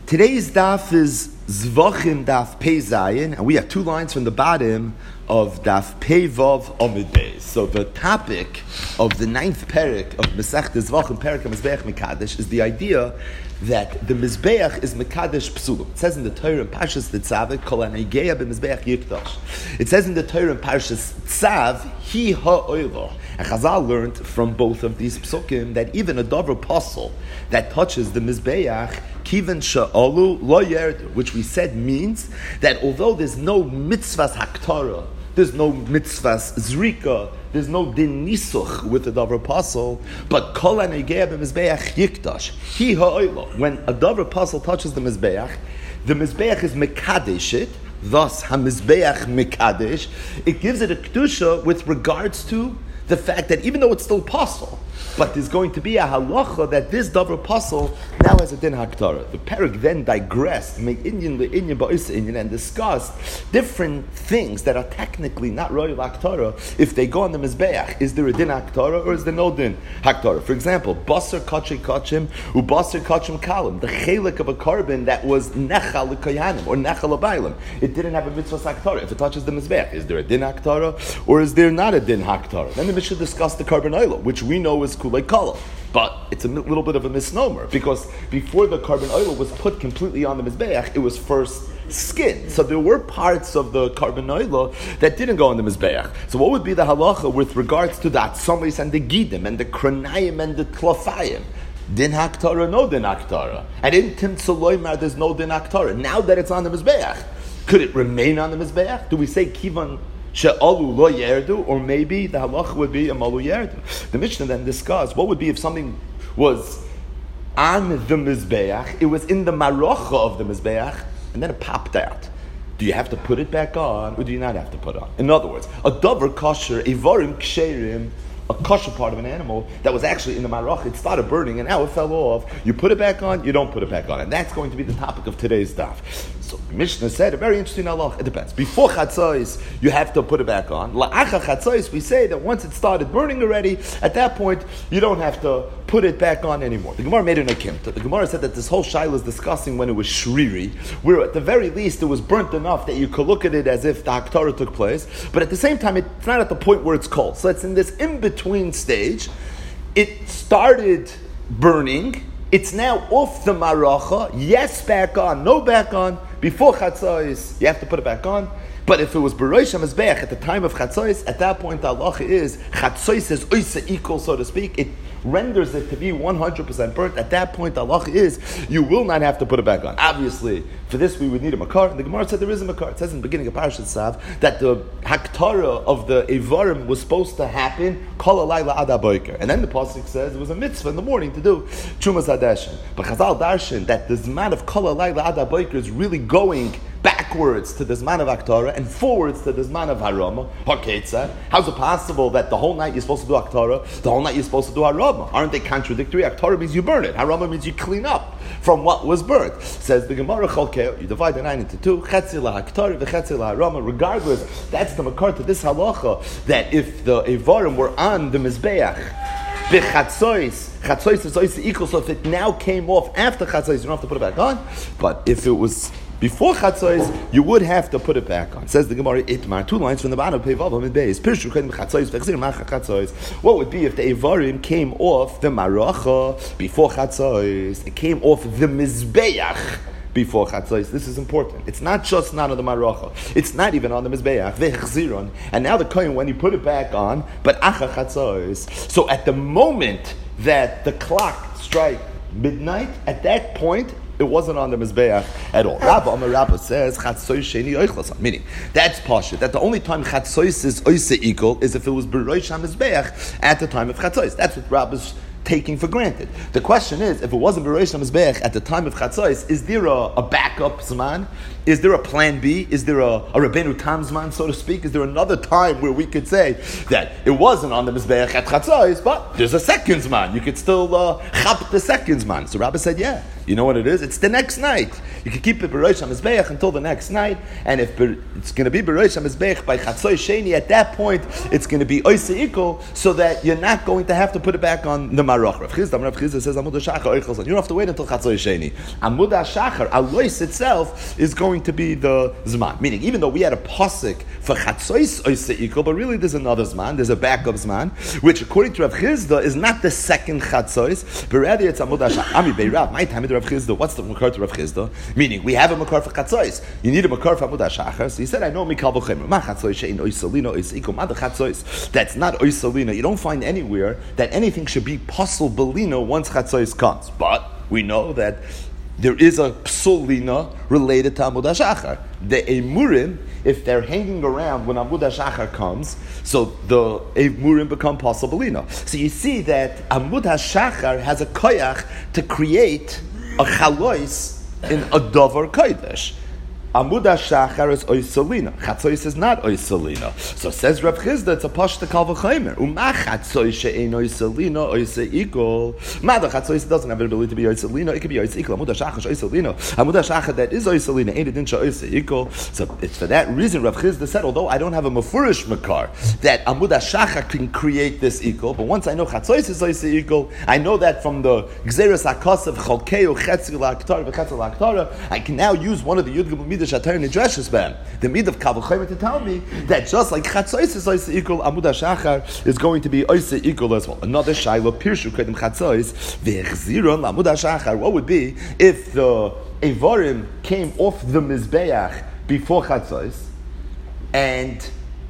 Today's daf is Zvachim daf Pei Zayin, and we have two lines from the bottom of daf Pei Vav Amud Beis. So the topic of the ninth parak of Masechta Zvachim Parak HaMizbeach Mekadesh is the idea that the Mizbeach is Mekadesh Psulim. It says in the Torah in Parshas Tetzaveh, Kol Hanegeya b'Mizbeach Yikdash. It says in the Torah in Parshas Tzav, Hi Ha'oilo. And Chazal learned from both of these psukim that even a davar apostle that touches the Mizbeach, Kiven Sha'alu Lo Yerdu, which we said means that although there's no mitzvahs haktara, there's no mitzvahs zrika, there's no din nisuch with the davar apostle, but kol hanegeya b'mizbeach yikdash hi ha'oilo. When a davar apostle touches the mizbeach is mekadesh it, thus hamizbeach mekadesh. It gives it a kedusha with regards to the fact that even though it's still apostle, but there's going to be a halacha that this davar apostle now has a din haktara. The parak then digressed, make inyan le'inyan ba'isa inyan, and discussed different things that are technically not royal haktara if they go on the mizbeach. Is there a din haktara or is there no din haktara? For example, basar kachim kachim ubasar kachim kalim, the chelik of a carbon that was nechal l'koyanim or nechal l'baylim. It didn't have a mitzvah haktara. If it touches the mizbeach, is there a din haktara or is there not a din haktara? Then the Mishnah discussed the carbon oil, which we know is kulei kala. But it's a little bit of a misnomer, because before the carbon oil was put completely on the mizbeach, it was first skin. So there were parts of the carbon oil that didn't go on the mizbeach. So what would be the halacha with regards to the atzomis and the gidim and the kranayim and the tlafayim? Din haktara, no din haktara. And in Timtzah Loimar, there's no din haktara. Now that it's on the mizbeach, could it remain on the mizbeach? Do we say kivan she'alu lo yerdu, or maybe the halacha would be a malu yerdu? The Mishnah then discussed what would be if something was on the mizbeach, it was in the marocha of the mizbeach, and then it popped out. Do you have to put it back on, or do you not have to put it on? In other words, a davar kosher, evarim ksherim, a kosher part of an animal that was actually in the marach, it started burning and now it fell off. You put it back on, you don't put it back on. And that's going to be the topic of today's daf. So Mishnah said a very interesting halach. It depends. Before chatzos, you have to put it back on. La'acha chatzos, we say that once it started burning already, at that point, you don't have to put it back on anymore. The Gemara made an akim. The Gemara said that this whole shaila is discussing when it was shriri, where at the very least it was burnt enough that you could look at it as if the haktara took place, but at the same time, it's not at the point where it's cold. So it's in this in-between stage. It started burning. It's now off the maracha. Yes, back on. No, back on. Before chatzos, you have to put it back on. But if it was Berosh HaMizbeach at the time of chatzos, at that point the halacha is chatzos is oisa equal, so to speak. It renders it to be 100% burnt. At that point the halacha is you will not have to put it back on. Obviously, for this we would need a makar. And the Gemara said there is a makar. It says in the beginning of Parashat Tzav that the haktara of the evarim was supposed to happen kol halayla ad haboker. And then the pasuk says it was a mitzvah in the morning to do Trumas Hadeshin. But Chazal darshan that the zman of kol halayla ad haboker is really going backwards to the Zman of Aktara and forwards to the Zman of Harama. Haketza. How's it possible that the whole night you're supposed to do Aktara, the whole night you're supposed to do Harama? Aren't they contradictory? Aktara means you burn it. Harama means you clean up from what was burnt. Says the Gemara Chalkeo, you divide the 9 into 2, Chetzi la-Aktara v'Chetzi la-Harama. Regardless, that's the makar to this halacha, that if the Evarim were on the Mizbeach, Chatzois is always equal, so if it now came off after Chatzois, you don't have to put it back on. But if it was before chatzos, you would have to put it back on. Says the Gemara Itmar, 2 lines from the bottom of Pei Vav Amud Beis. Pirshu kedim chatzos v'chzir macha chatzos. What would be if the evarim came off the maracha before chatzos? It came off the mizbeach before chatzos. This is important. It's not just not on the maracha. It's not even on the mizbeach. V'chziron. And now the kohen, when you put it back on, but acha chatzos. So at the moment that the clock strike midnight, at that point, it wasn't on the Mizbeach at all. Rabba says, Chatzois sheni oichlasan. Meaning, that's Pasha, that the only time Chatzois is oise equal is if it was Berosh HaMizbeach at the time of Chatzois. That's what Rabba's taking for granted. The question is, if it wasn't Berosh HaMizbeach at the time of Chatzois, is there a backup Zman? Is there a plan B? Is there a Rabbeinu Tam Zman, so to speak? Is there another time where we could say that it wasn't on the Mizbeach at Chatzois, but there's a second Zman? You could still chap the second Zman. So Rabba said, yeah. You know what it is? It's the next night. You can keep it B'Rosh HaMizbeach until the next night, and if it's going to be B'Rosh HaMizbeach by Chatzos Sheni, at that point, it's going to be Oise Ikol, so that you're not going to have to put it back on the Marach. Rav Chisda says, Amud HaShachar, you don't have to wait until Chatzos Sheni. Amud HaShachar, Alois itself, is going to be the Zman. Meaning, even though we had a pasuk for Chatzos Oise Ikol, but really there's another Zman, there's a backup Zman, which according to Rav Chisda is not the second Chatzos, but rather it's Amud HaShachar. Ami Beirav, my time Rav Chisda, what's the makar to Rav Chisda? Meaning, we have a makar for Chatzos. You need a makar for Amud HaShachar. So he said, I know Mikal V'chemer. Ma Chatzos she'ein oisalina oisiko. Ma Chatzos. That's not oisalina. You don't find anywhere that anything should be pasul belina once Chatzos comes. But we know that there is a psulina related to Amud HaShachar. The emurim, if they're hanging around when Amud HaShachar comes, so the emurim become pasul belina. So you see that Amud HaShachar has a koyach to create a chalois in a davar kodesh. Amud HaShachar is oisalina. Chatzos is not oisalina. So says Rav Chisda, it's a pashta kal v'chaymer. Uma chatzos she'ein oisalina oise ikol. Mada chatzos doesn't have the ability to be oisalina. It can be oise ikol. Amud HaShachar is oisalina. Amud HaShachar that is oisalina ain't a din oise ikol. So it's for that reason Rav Chisda said, although I don't have a mafurish makar that Amud HaShachar can create this ikol, but once I know chatzos is oise ikol, I know that from the gzeres hakos of chalkeu chetzi la'aktara v'chetzi la'aktara, I can now use one of the yud gimel midah the mid of Kal V'chomer to tell me that just like Chatzos is Oise Ikol, Amud HaShachar is going to be Oise Ikol as well. Another Shaila, Pirshu Kedem Chatzos, V'echziron Amud HaShachar. What would be if the Evarim came off the Mizbeach before Chatzos, and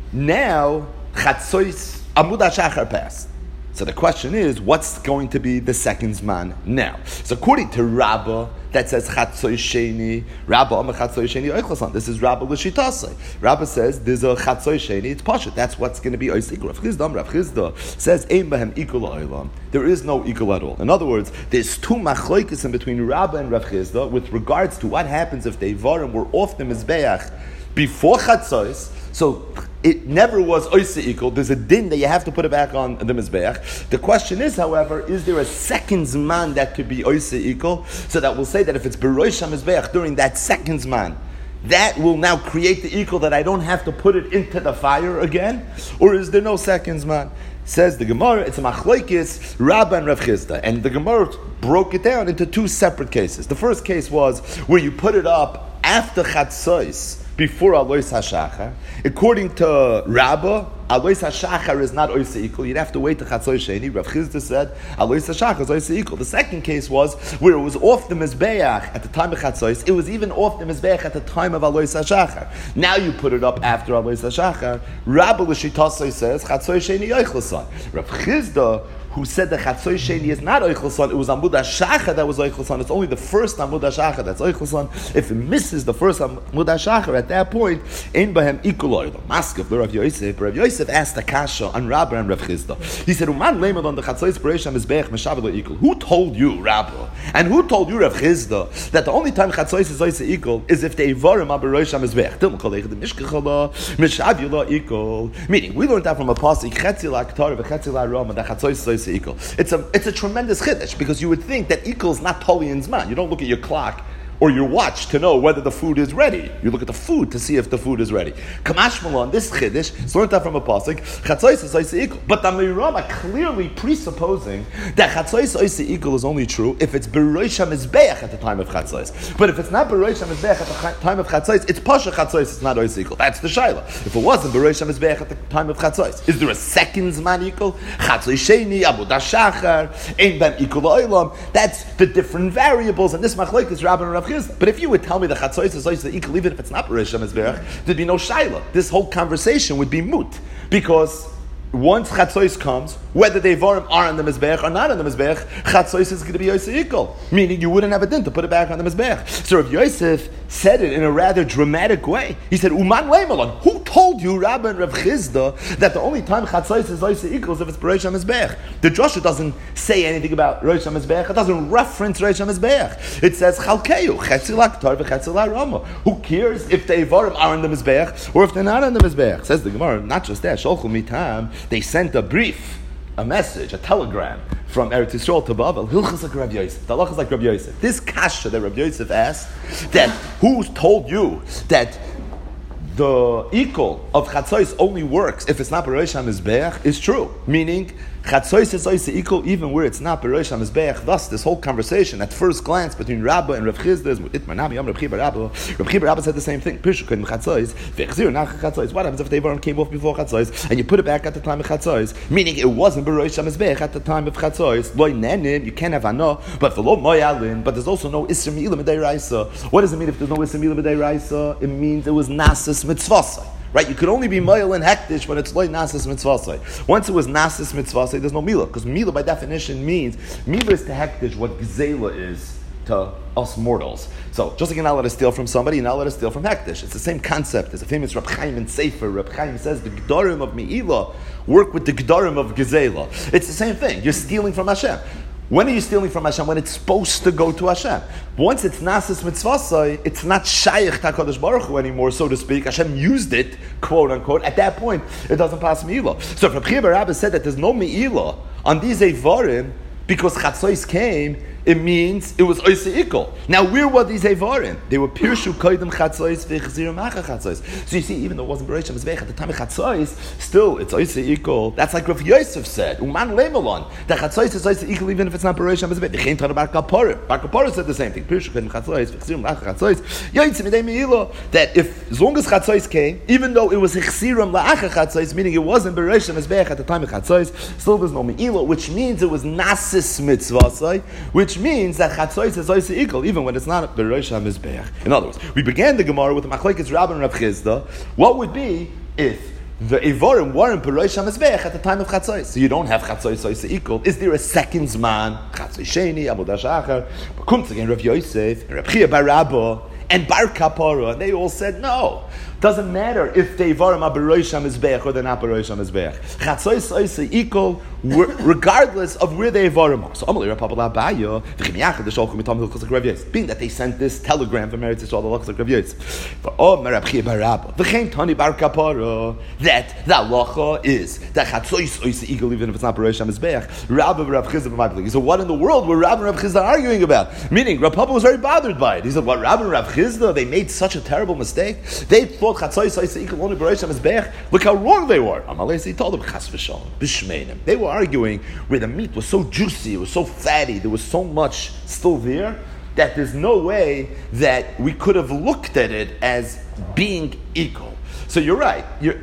now Chatzos, Amud HaShachar passed? So the question is, what's going to be the second Zman now? So according to Rabbah, that says Chatzos Sheni, Rabbah Amar Chatzos Sheni Oichlasan. This is Rabbah L'Shitasei. Rabbah says there's a Chatzos Sheni, it's Pashat. That's what's going to be Oisik. Rav Chisda says Ein Bahem Ikul Oilam. There is no Ikul at all. In other words, there's two machloikis in between Rabbah and Rav Chisda with regards to what happens if the Ivarim were off the Mizbeach before Chatzos. So it never was oise ikol. There's a din that you have to put it back on the mizbeach. The question is, however, is there a second zman that could be oise ikol? So that we'll say that if it's berosh hamizbeach during that second zman, that will now create the ikol that I don't have to put it into the fire again? Or is there no second zman? Says the Gemara, it's a machlokes Rabbah and Rav Chisda, and the Gemara broke it down into two separate cases. The first case was where you put it up after Chatzos, before Alois HaShachar. According to Rabbah, Alois HaShachar is not Oise Ikol. You'd have to wait to Chatzos Sheni. Rav Chisda said Alois HaShachar is Oise Ikol. The second case was where it was off the Mizbeach at the time of Chatzos. It was even off the Mizbeach at the time of Alois HaShachar. Now you put it up after Alois HaShachar. Rabbah L'Shitasei says Chatzos Sheni Yoichlasan. Rav Chisda, who said that Chatzos Sheni is not Oichlasan, it was Amud HaShachar that was Oichlasan. It's only the first Amud HaShachar that's Oichlasan. If it misses the first Amud HaShachar, at that point, Ein Bahem Ikul Oilam. Maskef, Rav Yosef. Rav Yosef asked a kasha on Rabbah and Rav Chisda. He said, Uman leimad on the Chatzos Bereisham Mizbeach Meshav Lo Ikul. Who told you, Rabbah? And who told you, Rav Chisda, that the only time Chatzos is Oise Ikul is if the Evarim are Bereisham Mizbeach? Tilma Kolech the Mishkechala Meshav Lo Ikul. Meaning, we learned that from a pasuk Chetzi LaKtar v'Chetzi LaRama that Chatzos is Oise Ikul. It's a tremendous chiddush, because you would think that Ikul is not totally in Zman. You don't look at your clock or your watch to know whether the food is ready. You look at the food to see if the food is ready. Kamash Malon, this chiddush is learned out from a pasuk. Chatzos is oise ikul, but the Meirama clearly presupposing that Chatzos oise ikul is only true if it's berosh hamizbeach at the time of Chatzos. But if it's not berosh hamizbeach at the time of Chatzos, it's pasha Chatzos. It's not oise ikul. That's the shaila. If it wasn't berosh hamizbeach at the time of Chatzos, is there a second zman ikul? Chatzos sheni, Amud HaShachar, ein bem ikul oilam. That's the different variables, and this machlokes is Rabbah and Rav Chisda. But if you would tell me the Chatzos is oise ikul, even if it's not berosh hamizbeach, there'd be no shaila. This whole conversation would be moot, because once Chatzos comes, whether the Evarim are on the Mizbeach or not on the Mizbeach, Chatzos is going to be Yosef Ikol. Meaning you wouldn't have a din to put it back on the Mizbeach. So Rav Yosef said it in a rather dramatic way. He said, Uman Leimalon, who told you, Rabbah and Rav Chisda, that the only time Chatzos is Yosef Ikol is if it's Rosh HaMizbeach? The drasha doesn't say anything about Rosh HaMizbeach. It doesn't reference Rosh HaMizbeach. It says, Chalkeu, Chetzi LaKtar v'Chetzi LaRama. Who cares if the Evarim are on the Mizbeach or if they're not on the Mizbeach? Says the Gemara, not just that, Sholchu Mitam, they sent a brief a message, a telegram from Eretz Yisrael to Bavel, Hilchos like Rabbi Yosef. The halacha is like Rabbi Yosef. This kasha that Rabbi Yosef asked, that who told you that the equal of Chatzos only works if it's not B'Rosh HaMizbeach is true. Meaning, Chatzos is always equal even where it's not B'Rosh HaMizbeach. Thus, this whole conversation at first glance between Rabbah and Rav Chisda is Itmar Nami Yom Rav Chiba Rabbah. Rav Chiba Rabbah said the same thing. Pirshu Kedim Chatzos, V'echzir Nach Chatzos. What happens if the Eivarim came off before Chatzos and you put it back at the time of Chatzos? Meaning, it wasn't B'Rosh HaMizbeach at the time of Chatzos. Loi Nenim, you can't have Anah, but V'lo Moyalin, but there's also no Isser Mi'ilah B'dei Raisa. What does it mean if there's no Isser Mi'ilah B'dei Raisa? It means it was Nasis Mitzvasai. Right, you could only be Moyal and Hektish when it's loy Nasis Mitzvasai. Once it was Nasis Mitzvasai, there's no Milah. Because Milah by definition means, Milah is to Hektish what Gzela is to us mortals. So, just like you're not allowed to steal from somebody, you're not allowed to steal from Hektish. It's the same concept. There's a famous Reb Chaim in Sefer. Reb Chaim says the G'darim of Mi'ilah work with the G'darim of Gzela. It's the same thing. You're stealing from Hashem. When are you stealing from Hashem? When it's supposed to go to Hashem. Once it's Nasis Mitzvasai, it's not Shaykh HaKadosh Baruch Hu anymore, so to speak. Hashem used it, quote unquote. At that point, it doesn't pass Me'ilah. So if Reb Chiba Rabbah said that there's no Me'ilah on these Eivarim, because Chatzos came, it means it was Oise Ikol. Now, where were these Eivarim? They were Pirshu Koidem Chatzos V'chzirim Macha Chatzos. So you see, even though it wasn't B'Rosh HaMizbeach at the time of Chatzos, still it's Oise Ikol. That's like Rav Yosef said, Uman Lemelon, that Chatzos is Oise Ikol even if it's not B'Rosh HaMizbeach. They came to Bar Kaporim. Bar Kaporim said the same thing. Pirshu Koidem Chatzos V'chzirim Macha Chatzos. Yoytzim Idei Me'ilah, that if, as long as Chatzos came, even though it was Chzirim La'acha Chatzos, meaning it wasn't B'Rosh HaMizbeach at the time of Chatzos, still there's no Me'ilah, which means it was Nasis Mitzvasai, which means that Chatzos is also equal, even when it's not B'Rosh HaMizbeach. In other words, we began the Gemara with the Machlekes Rabbah and Rav Chisda. What would be if the Eivarim weren't B'Rosh HaMizbeach at the time of Chatzos? So you don't have Chatzos also equal. Is there a second Zman? Chatzos Sheni, Avodah Shachar, but comes again Rav Yosef, and Rav Chiya Bar Rabbah, and Bar Kapara, and they all said no. Doesn't matter if they Eivarim are B'Rosh HaMizbeach or they're not B'Rosh HaMizbeach. Chatzos also equal regardless of where they Eivarim are. So Amalei Rav Papa Abaya, V'chim the Sholchim Mitam Hilchos Rav Yosef, being that they sent this telegram from Eretz Yisrael the Hilchos Rav Yosef. For Rav Chiya Bar Rabbah, V'chein Tani Bar Kapara, that the halacha is that Chatzos also equal even if it's not B'Rosh HaMizbeach. Rabbah Rav Chisda b'Ma'apelik. So what in the world were Rabbah and Rav Chisda arguing about? Meaning Rav Papa was very bothered by it. He said, what, Rabbah and Rav Chisda, they made such a terrible mistake? They thought Chatzos also equal only B'Rosh HaMizbeach. Look how wrong they were. Amalei, he told them, Chas v'shalom, b'shmeinim. They were arguing where the meat was so juicy, it was so fatty, there was so much still there, that there's no way that we could have looked at it as being equal. So you're right.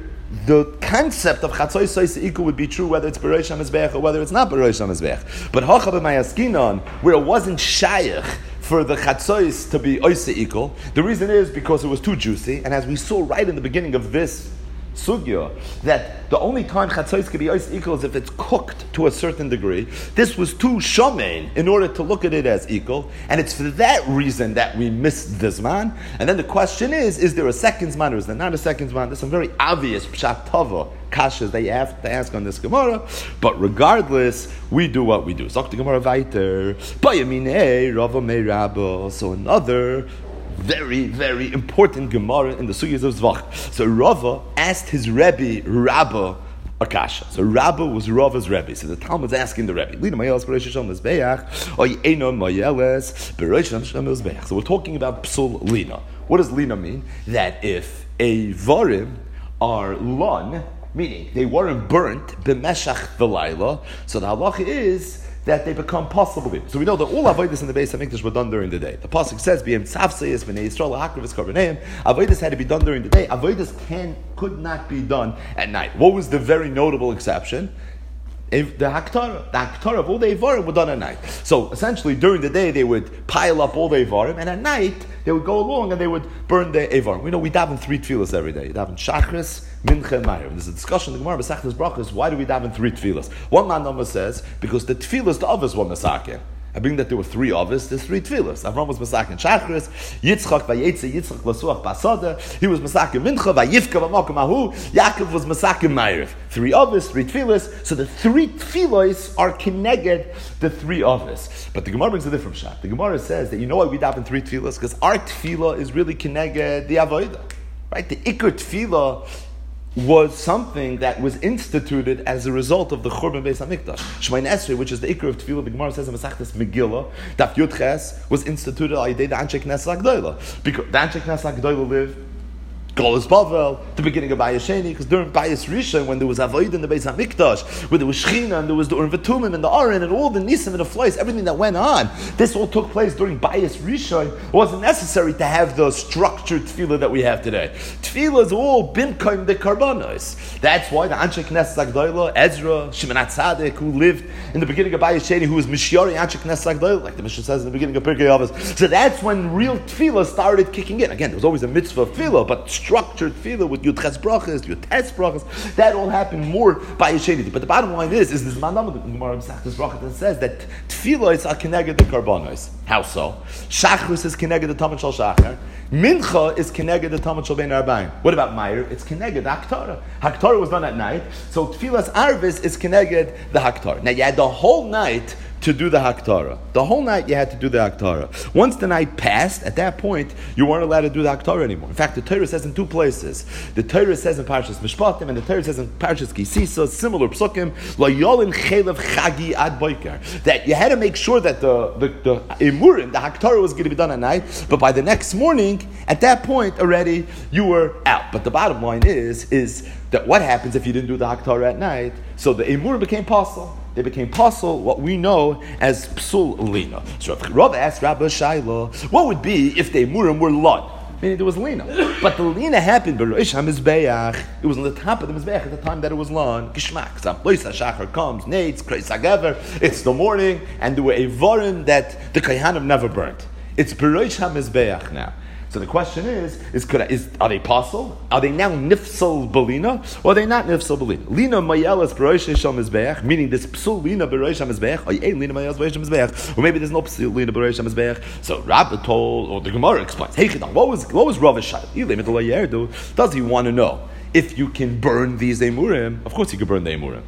The concept of Chatzos Sois equal would be true whether it's B'Rosh HaMizbeach or whether it's not B'Rosh HaMizbeach. But Hacha b'Mayaskinon, where it wasn't Shaykh for the Chatzos to be Oise equal, the reason is because it was too juicy, and as we saw right in the beginning of this sugya, that the only time chatzos can be ois equal is if it's cooked to a certain degree. This was too shomein in order to look at it as equal, and it's for that reason that we missed the zman. And then the question is there a second zman or is there not a second zman? There's some very obvious pshat tava kashas they have to ask on this Gemara, but regardless, we do what we do. Zok the Gemara weiter, Bayaminei Rava Mei Rabba. So another very, very important Gemara in the Sugyas of Zvach. So Rava asked his Rebbe, Rabba, Akasha. So Rabba was Rava's Rebbe. So the Talmud's asking the Rebbe, Lina Mayeles B'Rosh Hashem Mizbeach, or Ye'eno Mayeles B'Rosh Hashem Mizbeach. So we're talking about Psul Lina. What does Lina mean? That if a Varim are lun, meaning they weren't burnt, b'meshach v'layla, so the halacha is that they become possible. So we know that all avodas in the Beis Hamikdash were done during the day. The pasuk says, "B'yem tzavseyes b'nei Yisrael ha'akravis karbaneim." Avodas had to be done during the day. Avodas could not be done at night. What was the very notable exception? If the Haktara of all the Eivarim were done at night. So essentially, during the day they would pile up all the Eivarim, and at night they would go along and they would burn the Eivarim. We know we daven 3 tefillas every day. We daven Shachris, Mincha, and Ma'ariv. There's a discussion in the Gemara Masechtas Brachos. Why do we daven 3 tefillas? One man number says because the tefillas the others were masakin. I bring that there were 3 others, there's 3 tefillas. Avram was masakin Shachris, Yitzchak vayetze Yitzchak lasuach basada. He was masakin Mincha vayivka v'makom ahu. Yaakov was masakin Ma'ariv. 3 others, 3 tefillas. So the 3 tefillas are kineged the 3 others. But the Gemara brings a different shot. The Gemara says that you know why we daven 3 tefillas? Because our tefillah is really kineged the avodah. Right? The ikar tefillah was something that was instituted as a result of the Churban Beis HaMikdash. Shemayin Esrei, which is the Ikar of Tefillah, the Gemara says in Masechtas Megillah, Daf Yud Ches, was instituted al Yidei the Anshe Knesset HaGdolah. Because the Anshe Knesset HaGdolah lived Golos Bavel, the beginning of Bayis Sheni, because during Bayis Rishon, when there was Avoid in the Beis HaMikdash, where there was Shechina, and there was the Urim V'Tumim, and the Aron, and all the Nisim and the Flois, everything that went on, this all took place during Bayis Rishon. It wasn't necessary to have the structured tefillah that we have today. Tefillah is all Bimkaim de Karbanos. That's why the Anshe Knesset HaGdolah, Ezra, Shimon HaTzadik, who lived in the beginning of Bayis Sheni, who was Mishyari Anshe Knesset HaGdolah, like the Mishnah says in the beginning of Pirkei Avos. So that's when real tefillah started kicking in. Again, there was always a mitzvah of tefillah, but structured tefillah with Yud Ches brachas, Yud Tes brachas, that all happened more by Yeshediti. But the bottom line is this manam of the Gemara Masechtas Brachas that says that tefillah is a keneged the karbanos. How so? Shachris is keneged the Tamid Shal Shachar. Mincha is keneged the Tamid Shal Bein Arbaim. What about Meir? It's keneged the Haktarah. Haktarah was done at night, so tefillah's arvis is keneged the Haktarah. Now you had the whole night to do the Haktarah. The whole night you had to do the Haktarah. Once the night passed, at that point, you weren't allowed to do the Haktarah anymore. In fact, the Torah says in two places. The Torah says in Parshas Mishpatim, and the Torah says in Parshas Kisisa, similar psukim, La Yolin Chelev Chagi Ad Boiker, that you had to make sure that the Emurim, the Haktarah was going to be done at night, but by the next morning, at that point already, you were out. But the bottom line is that what happens if you didn't do the Haktarah at night? So the Emurim became possible. They became pasul, what we know as psul lina. So Rav asked Rabbi Shaila, what would be if the emurim were lud? Meaning there was lina. But the lina happened, b'roish ha-mizbeach. It was on the top of the mizbeach at the time that it was lon. Gishmak. Lois ha-shachar comes, nates, kreis ha-gever. It's the morning, and there were a vorim that the kayhanim never burnt. It's b'roish ha-mizbeach now. So the question is are they pasul? Are they now nifsal belina? Or are they not nifsal belina? Lina mayelas b'roish shal mizbeach, meaning this psul lina b'roish mizbeach, or lina mayelas b'roish mizbeach, or maybe there's no psul lina b'roish mizbeach. So Rabbi told, or the Gemara explains, hey Chidam, what was Rav Shai? Does he want to know if you can burn these emurim? Of course you can burn the emurim.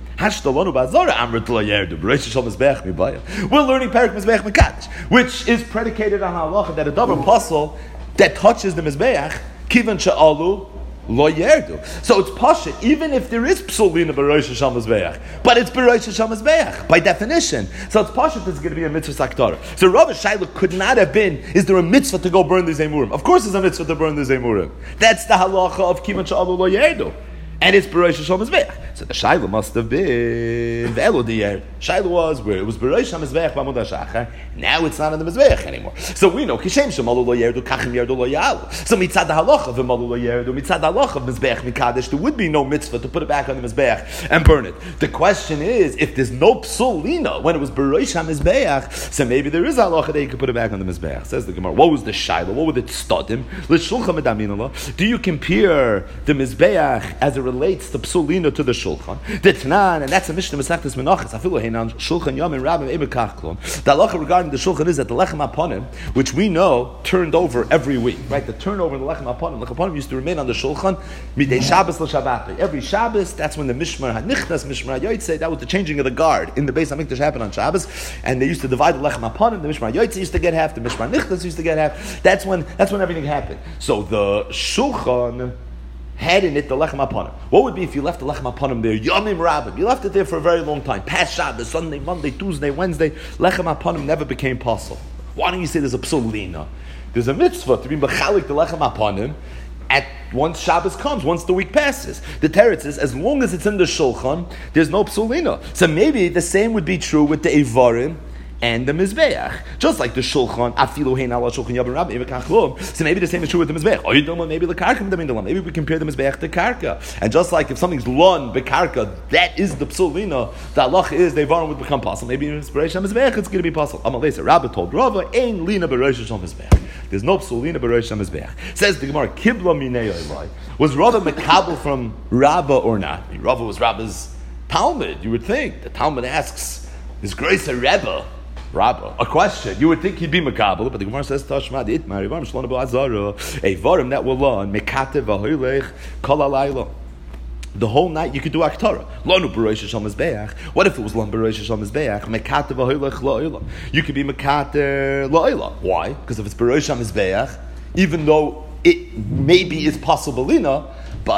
We're learning Parak Mizbeach Mekadosh, which is predicated on halacha that a davar pasul that touches the mizbeach, kivan she'alu lo yerdu. So it's pasha, even if there is psulina b'rosh hasham mizbeach, but it's b'rosh hasham mizbeach by definition. So it's pasha that's going to be a mitzvah saktar. So Rav Shaila could not have been. Is there a mitzvah to go burn these emurim? Of course, there's a mitzvah to burn these emurim. That's the halacha of kivan she'alu lo yerdu. And it's B'rosh Hashem Mizbeach. So the Shaila must have been Ve'elo Diyer. Shaila was where it was B'rosh Hashem Mizbeach B'amud HaShachar. Now it's not in the Mizbeach anymore. So we know Kishem Shemalu Lo Yerdu Kachim Yerdu Lo Yalu. So mitzad halacha V'malu Lo Yerdu mitzad halacha Mizbeach Mikadesh, there would be no mitzvah to put it back on the Mizbeach and burn it. The question is, if there's no psulina when it was B'rosh Hashem Mizbeach, so maybe there is halacha that you could put it back on the Mizbeach. Says the Gemara. What was the Shaila? What were the Stadim? L'Shulchan Medaminallah. Do you compare the Mizbeach as a relates the psulina to the shulchan, the Tanan, and that's a Mishnah Masechtas Menachos. Afilu heinan shulchan yom and rabbim ebekach klon. The halacha regarding the shulchan is that the lechem haponim, which we know turned over every week, right? The turnover of the lechem haponim used to remain on the shulchan midei Shabbos l'Shabbat. Every Shabbos, that's when the mishmar hanichnas, mishmar yotzei, that was the changing of the guard in the Beis HaMikdash happened on Shabbos, and they used to divide the lechem haponim. The mishmar yotzei used to get half, the mishmar nichnas used to get half. That's when everything happened. So the shulchan had in it the lechem haponim. What would be if you left the lechem haponim there? Yomim Rabbim. You left it there for a very long time. Past Shabbos, Sunday, Monday, Tuesday, Wednesday. Lechem haponim never became pasul. Why don't you say there's a psulina? There's a mitzvah to be mechalik the lechem haponim at once Shabbos comes, once the week passes. The Teretz says, as long as it's in the shulchan, there's no psulina. So maybe the same would be true with the evarim and the Mizbeach. Just like the Shulchan, Afilu Hein Ala Shulchan Yabin Rabbi Evekachlum. So maybe the same is true with the Mizbeach. Maybe the Karka, maybe we compare the Mizbeach to Karka. And just like if something's Lon Bekarka, that is the Psulina, the Allah is, the Evarim would become possible. Maybe in Inspiration Mizbeach, it's going to be possible. Amalesa, Rabbi told Rava, Ein Lina Berosh Hashem Mizbeach. There's no Psulina Berosh Hashem Mizbeach. Says the Gemara, Kibla Minei Eloi. Was Rava Mekabel from Rabba or not? Rava was Rabba's Talmud. You would think. The Talmud asks, is Grace a Rebbe? Rabba, a question. You would think he'd be Makabel, but the Gemara says, Tashmad itmar, Ivarim Shlona B'Azara, a Varim that will learn, Mekatev V'Hoylech, Kol Alayla. The whole night you could do Aktarah. Lonu B'Rosh Hashem Mizbeach. What if it was Lon B'Rosh Hashem Mizbeach? Mekatev V'Hoylech La'oila. You could be Mekatev La'oila. Why? Because if it's B'Rosh Hashem Mizbeach, even though it maybe is possible, but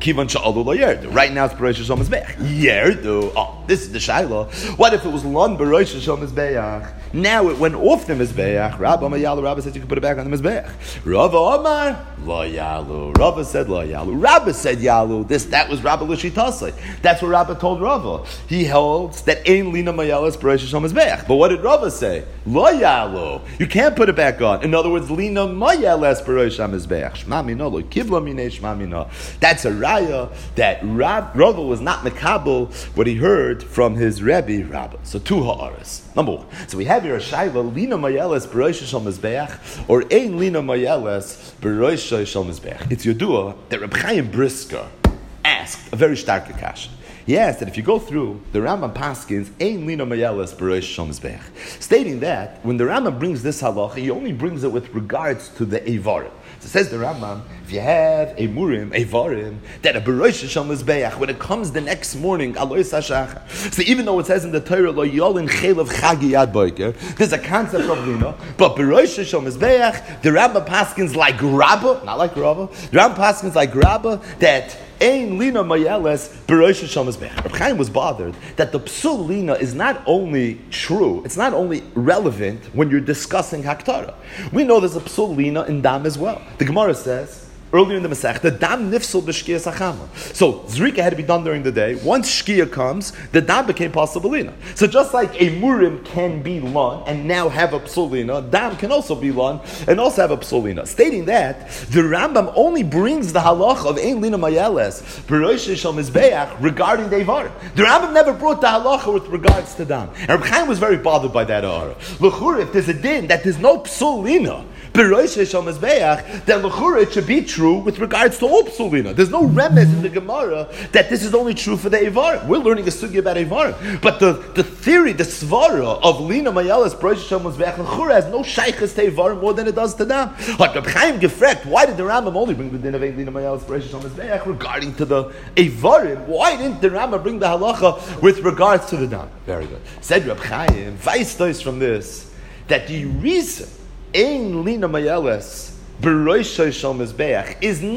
Kivan sha'alu lo yerdu. Right now it's B'rosh Hashem Mizbeach. Yerdu. Oh, this is the Shaila. What if it was Lon B'rosh Hashem Mizbeach? Now it went off the Mizbeach. Rabba Yalu. Rabba said you can put it back on the Mizbeach. Rava Omar lo yalu. Rava said lo yalu. Rabba said yalu. That was Rabba L'Shitasei. That's what Rabba told Rava. He holds that Ein Lina Mayeles B'rosh Hashem Mizbeach. But what did Rava say? Lo yalu. You can't put it back on. In other words, Lina Mayeles B'rosh Hashem Mizbeach. Shma mino lo kivla minei shma mino. That's a raya that Rava was not mekabel what he heard from his Rebbe Rabba. So two ha'aras. Number one. So we have here a shayla, Lina Mayeles B'rosh Hashem Mizbeach, or Ein Lina Mayeles B'rosh Hashem Mizbeach. It's Yodua that Reb Chaim Brisker asked a very stark kasha. He asked that if you go through the Rambam Paskins, Ein Lina Mayeles B'rosh Hashem Mizbeach, stating that when the Rambam brings this halacha, he only brings it with regards to the Eivarim. So says the Rambam, if you have a murim, a varim, that a B'rosh Hashem Mizbeach, when it comes the next morning, alois hashachar. So even though it says in the Torah, lo yolin chelav chagi yad boiker, there's a concept of lina, but B'rosh Hashem Mizbeach, the Rambam Paskins like Rabba, not like Rabba, the Rambam Paskins like Rabba, that Ein Lina Mayeles B'rosh Hashem Mizbeach. Reb Chaim was bothered that the psul lina is not only true, it's not only relevant when you're discussing Haktara. We know there's a psul lina in Dam as well. The Gemara says, earlier in the Masech, the Dam nifsul b'shkia sachama. So, Zrika had to be done during the day. Once Shkia comes, the Dam became possibilina. So just like a Murim can be Lon and now have a Psulina, Dam can also be Lon and also have a Psulina. Stating that, the Rambam only brings the halach of Ein Lina Mayeles, B'rosh Hashem Mizbeach, regarding the Eivarim. The Rambam never brought the halacha with regards to Dam. And Reb Chaim was very bothered by that ara. L'chur, if there's a din that there's no Psulina, B'rosh Hashem Mizbeach, then l'chura it should be true with regards to all psulina. There's no remez in the Gemara that this is only true for the Eivarim. We're learning a sugya about Eivarim. But the theory, the svara of Lina Mayeles B'rosh Hashem Mizbeach, l'chura has no shaykhs to Eivarim more than it does to them. Like Reb Chaim gefrekt, why did the Rambam only bring the din of Lina Mayeles B'rosh Hashem Mizbeach regarding to the Eivarim? Why didn't the Rambam bring the halacha with regards to the dam? Very good. Said Reb Chaim, Weiss from this, that the reason Ein Lina Mayeles B'rosh Hashem Mizbeach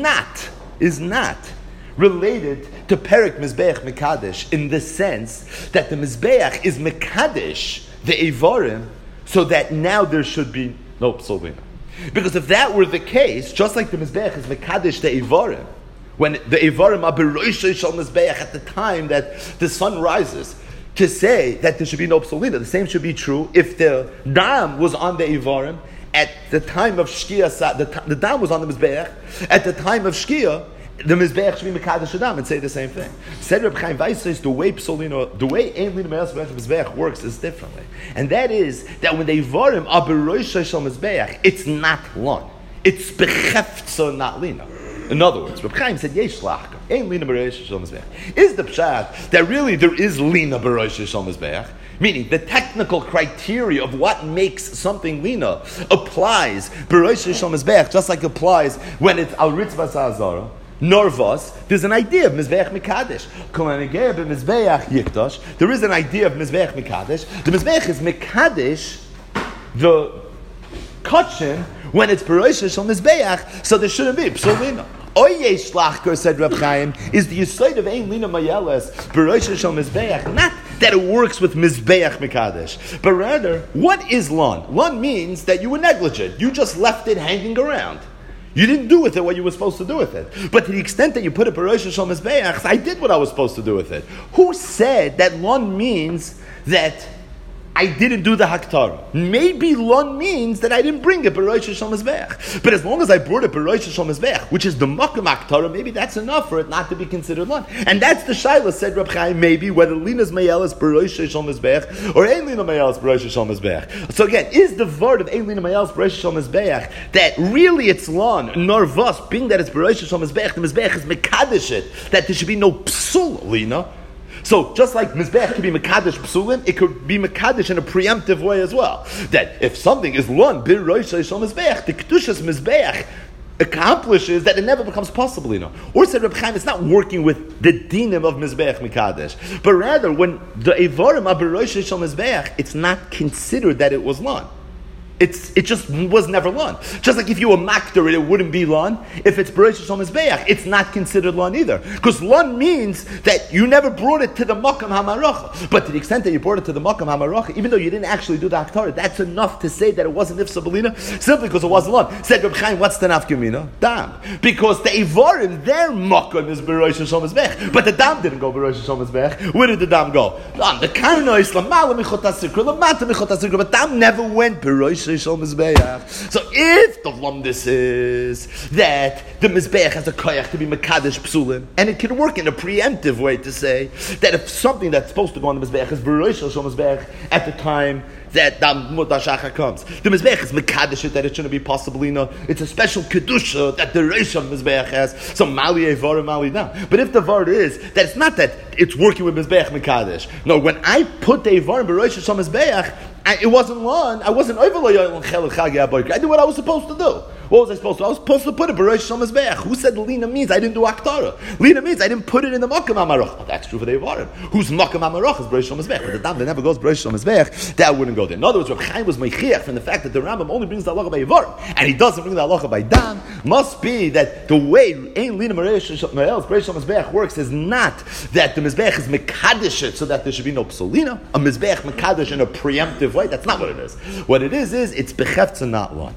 is not related to Perek Mizbeach Mekadesh in the sense that the Mizbeach is Mekadesh the Eivarim, so that now there should be no Psulina. Because if that were the case, just like the Mizbeach is Mekadesh the Eivarim, when the Eivarim are B'rosh Hashem Mizbeach at the time that the sun rises, to say that there should be no Psulina, the same should be true if the Dam was on the Eivarim at the time of Shkia, the Dam was on the Mizbeach. At the time of Shkia, the Mizbeach should be Mekadesh Dam and say the same thing. Said Reb Chaim Weiss says the way Ein Lina Mayeles Mizbeach works is differently. And that is that when the Eivarim are B'rosh Hashem Mizbeach, it's not Lon. It's B'cheftza, not Lina. In other words, Reb Chaim said, Yesh lachka, Ein Lina B'rosh Hashem Mizbeach. Is the pshat that really there is Lina B'rosh Hashem Mizbeach? Meaning, the technical criteria of what makes something Lina applies B'rosh Hashem Mizbeach, just like applies when it's Al Ritzvah Sa'azara, Norvas, there's an idea of Mizbeach Mekadesh. There is an idea of Mizbeach Mekadesh. The Mizbeach is Mekadesh, the Kachin, when it's B'rosh Hashem Mizbeach, so there shouldn't be Psulina. Oyesh Lachker, said Reb Chaim, is the Yesod of Ein Lina Mayeles B'rosh Hashem Mizbeach, not that it works with Mizbeach Mekadesh, but rather, what is Lon? Lon means that you were negligent. You just left it hanging around. You didn't do with it what you were supposed to do with it. But to the extent that you put it B'rosh Hashem Mizbeach, I did what I was supposed to do with it. Who said that Lon means that I didn't do the Haktara? Maybe Lon means that I didn't bring it B'rosh Hashem Mizbeach. But as long as I brought it B'rosh Hashem Mizbeach, which is the Makam Haktara, maybe that's enough for it not to be considered Lon. And that's the Shaila, said Reb Chaim, maybe whether Lina's Mayeles B'rosh Hashem Mizbeach or Ein Lina Mayeles B'rosh Hashem Mizbeach. So again, is the word of Ein Lina Mayeles B'rosh Hashem Mizbeach that really it's Lon, nor Vos, being that it's B'rosh Hashem Mizbeach, the Mizbeach is Mekadesh it, that there should be no Psul Lina. So, just like Mizbeach could be Mekadesh Psulim, it could be Mekadesh in a preemptive way as well. That if something is Lon, B'rosh Hashem Mizbeach, the Kedushas Mizbeach accomplishes that it never becomes possible, Or said Reb Chaim, it's not working with the dinim of Mizbeach Mekadesh, but rather when the Eivarim are B'rosh Hashem Mizbeach, it's not considered that it was Lon. It just was never lan. Just like if you were makter, it wouldn't be lan. If it's Bereish Hashem Mizbeach, it's not considered lan either. Because lan means that you never brought it to the Makam HaMaracha. But to the extent that you brought it to the Makam HaMaracha, even though you didn't actually do the Haktarah, that's enough to say that it wasn't Nifsa Belina, simply because it wasn't lan. Said Reb Chaim, what's the nafkamina? Dam. Because the Evarim, their Makam is Bereish Hashem Mizbeach. But the Dam didn't go Bereish Hashem Mizbeach. Where did the Dam go? The Karno Islam, Mala Michot HaSikra, Lamata Michot HaSikra, but Dam never went Bereish. So if the lumdis is that the Mizbeach has a koyach to be Mekadesh Psulim, and it can work in a preemptive way to say that if something that's supposed to go on the Mizbeach is Bereish Hashem Mizbeach at the time that the Mutashachar comes, the Mizbeach is Mekadesh, that it shouldn't be possibly, it's a special Kedusha that the Reish of Mizbeach has, so Mali Evara, Mali Dam. But if the Vard is that it's not that it's working with Mizbeach Mekadesh, no, when I put the Evar in Bereish Hashem Mizbeach, it wasn't long. I wasn't over. I did what I was supposed to do. What was I supposed to do? I was supposed to put it Bereish Hashem Mizbeach. Who said Lina means I didn't do Aktara? Lina means I didn't put it in the Makam HaMarach. Well, that's true for the Evarim. Whose Makam HaMarach is Bereish Hashem Mizbeach. But the Dam that never goes Bereish Hashem Mizbeach, that wouldn't go there. In other words, Reb Chaim was meichiach from the fact that the Rambam only brings the halacha by Evarim, and he doesn't bring the halacha by Dam. Must be that the way Ein Lina Bereish Hashem Mizbeach works is not that the Mizbeach is Mekadesh so that there should be no Psolina. A Mizbeach Mekadesh in a preemptive way. That's not what it is. What it is it's Bechefza not one.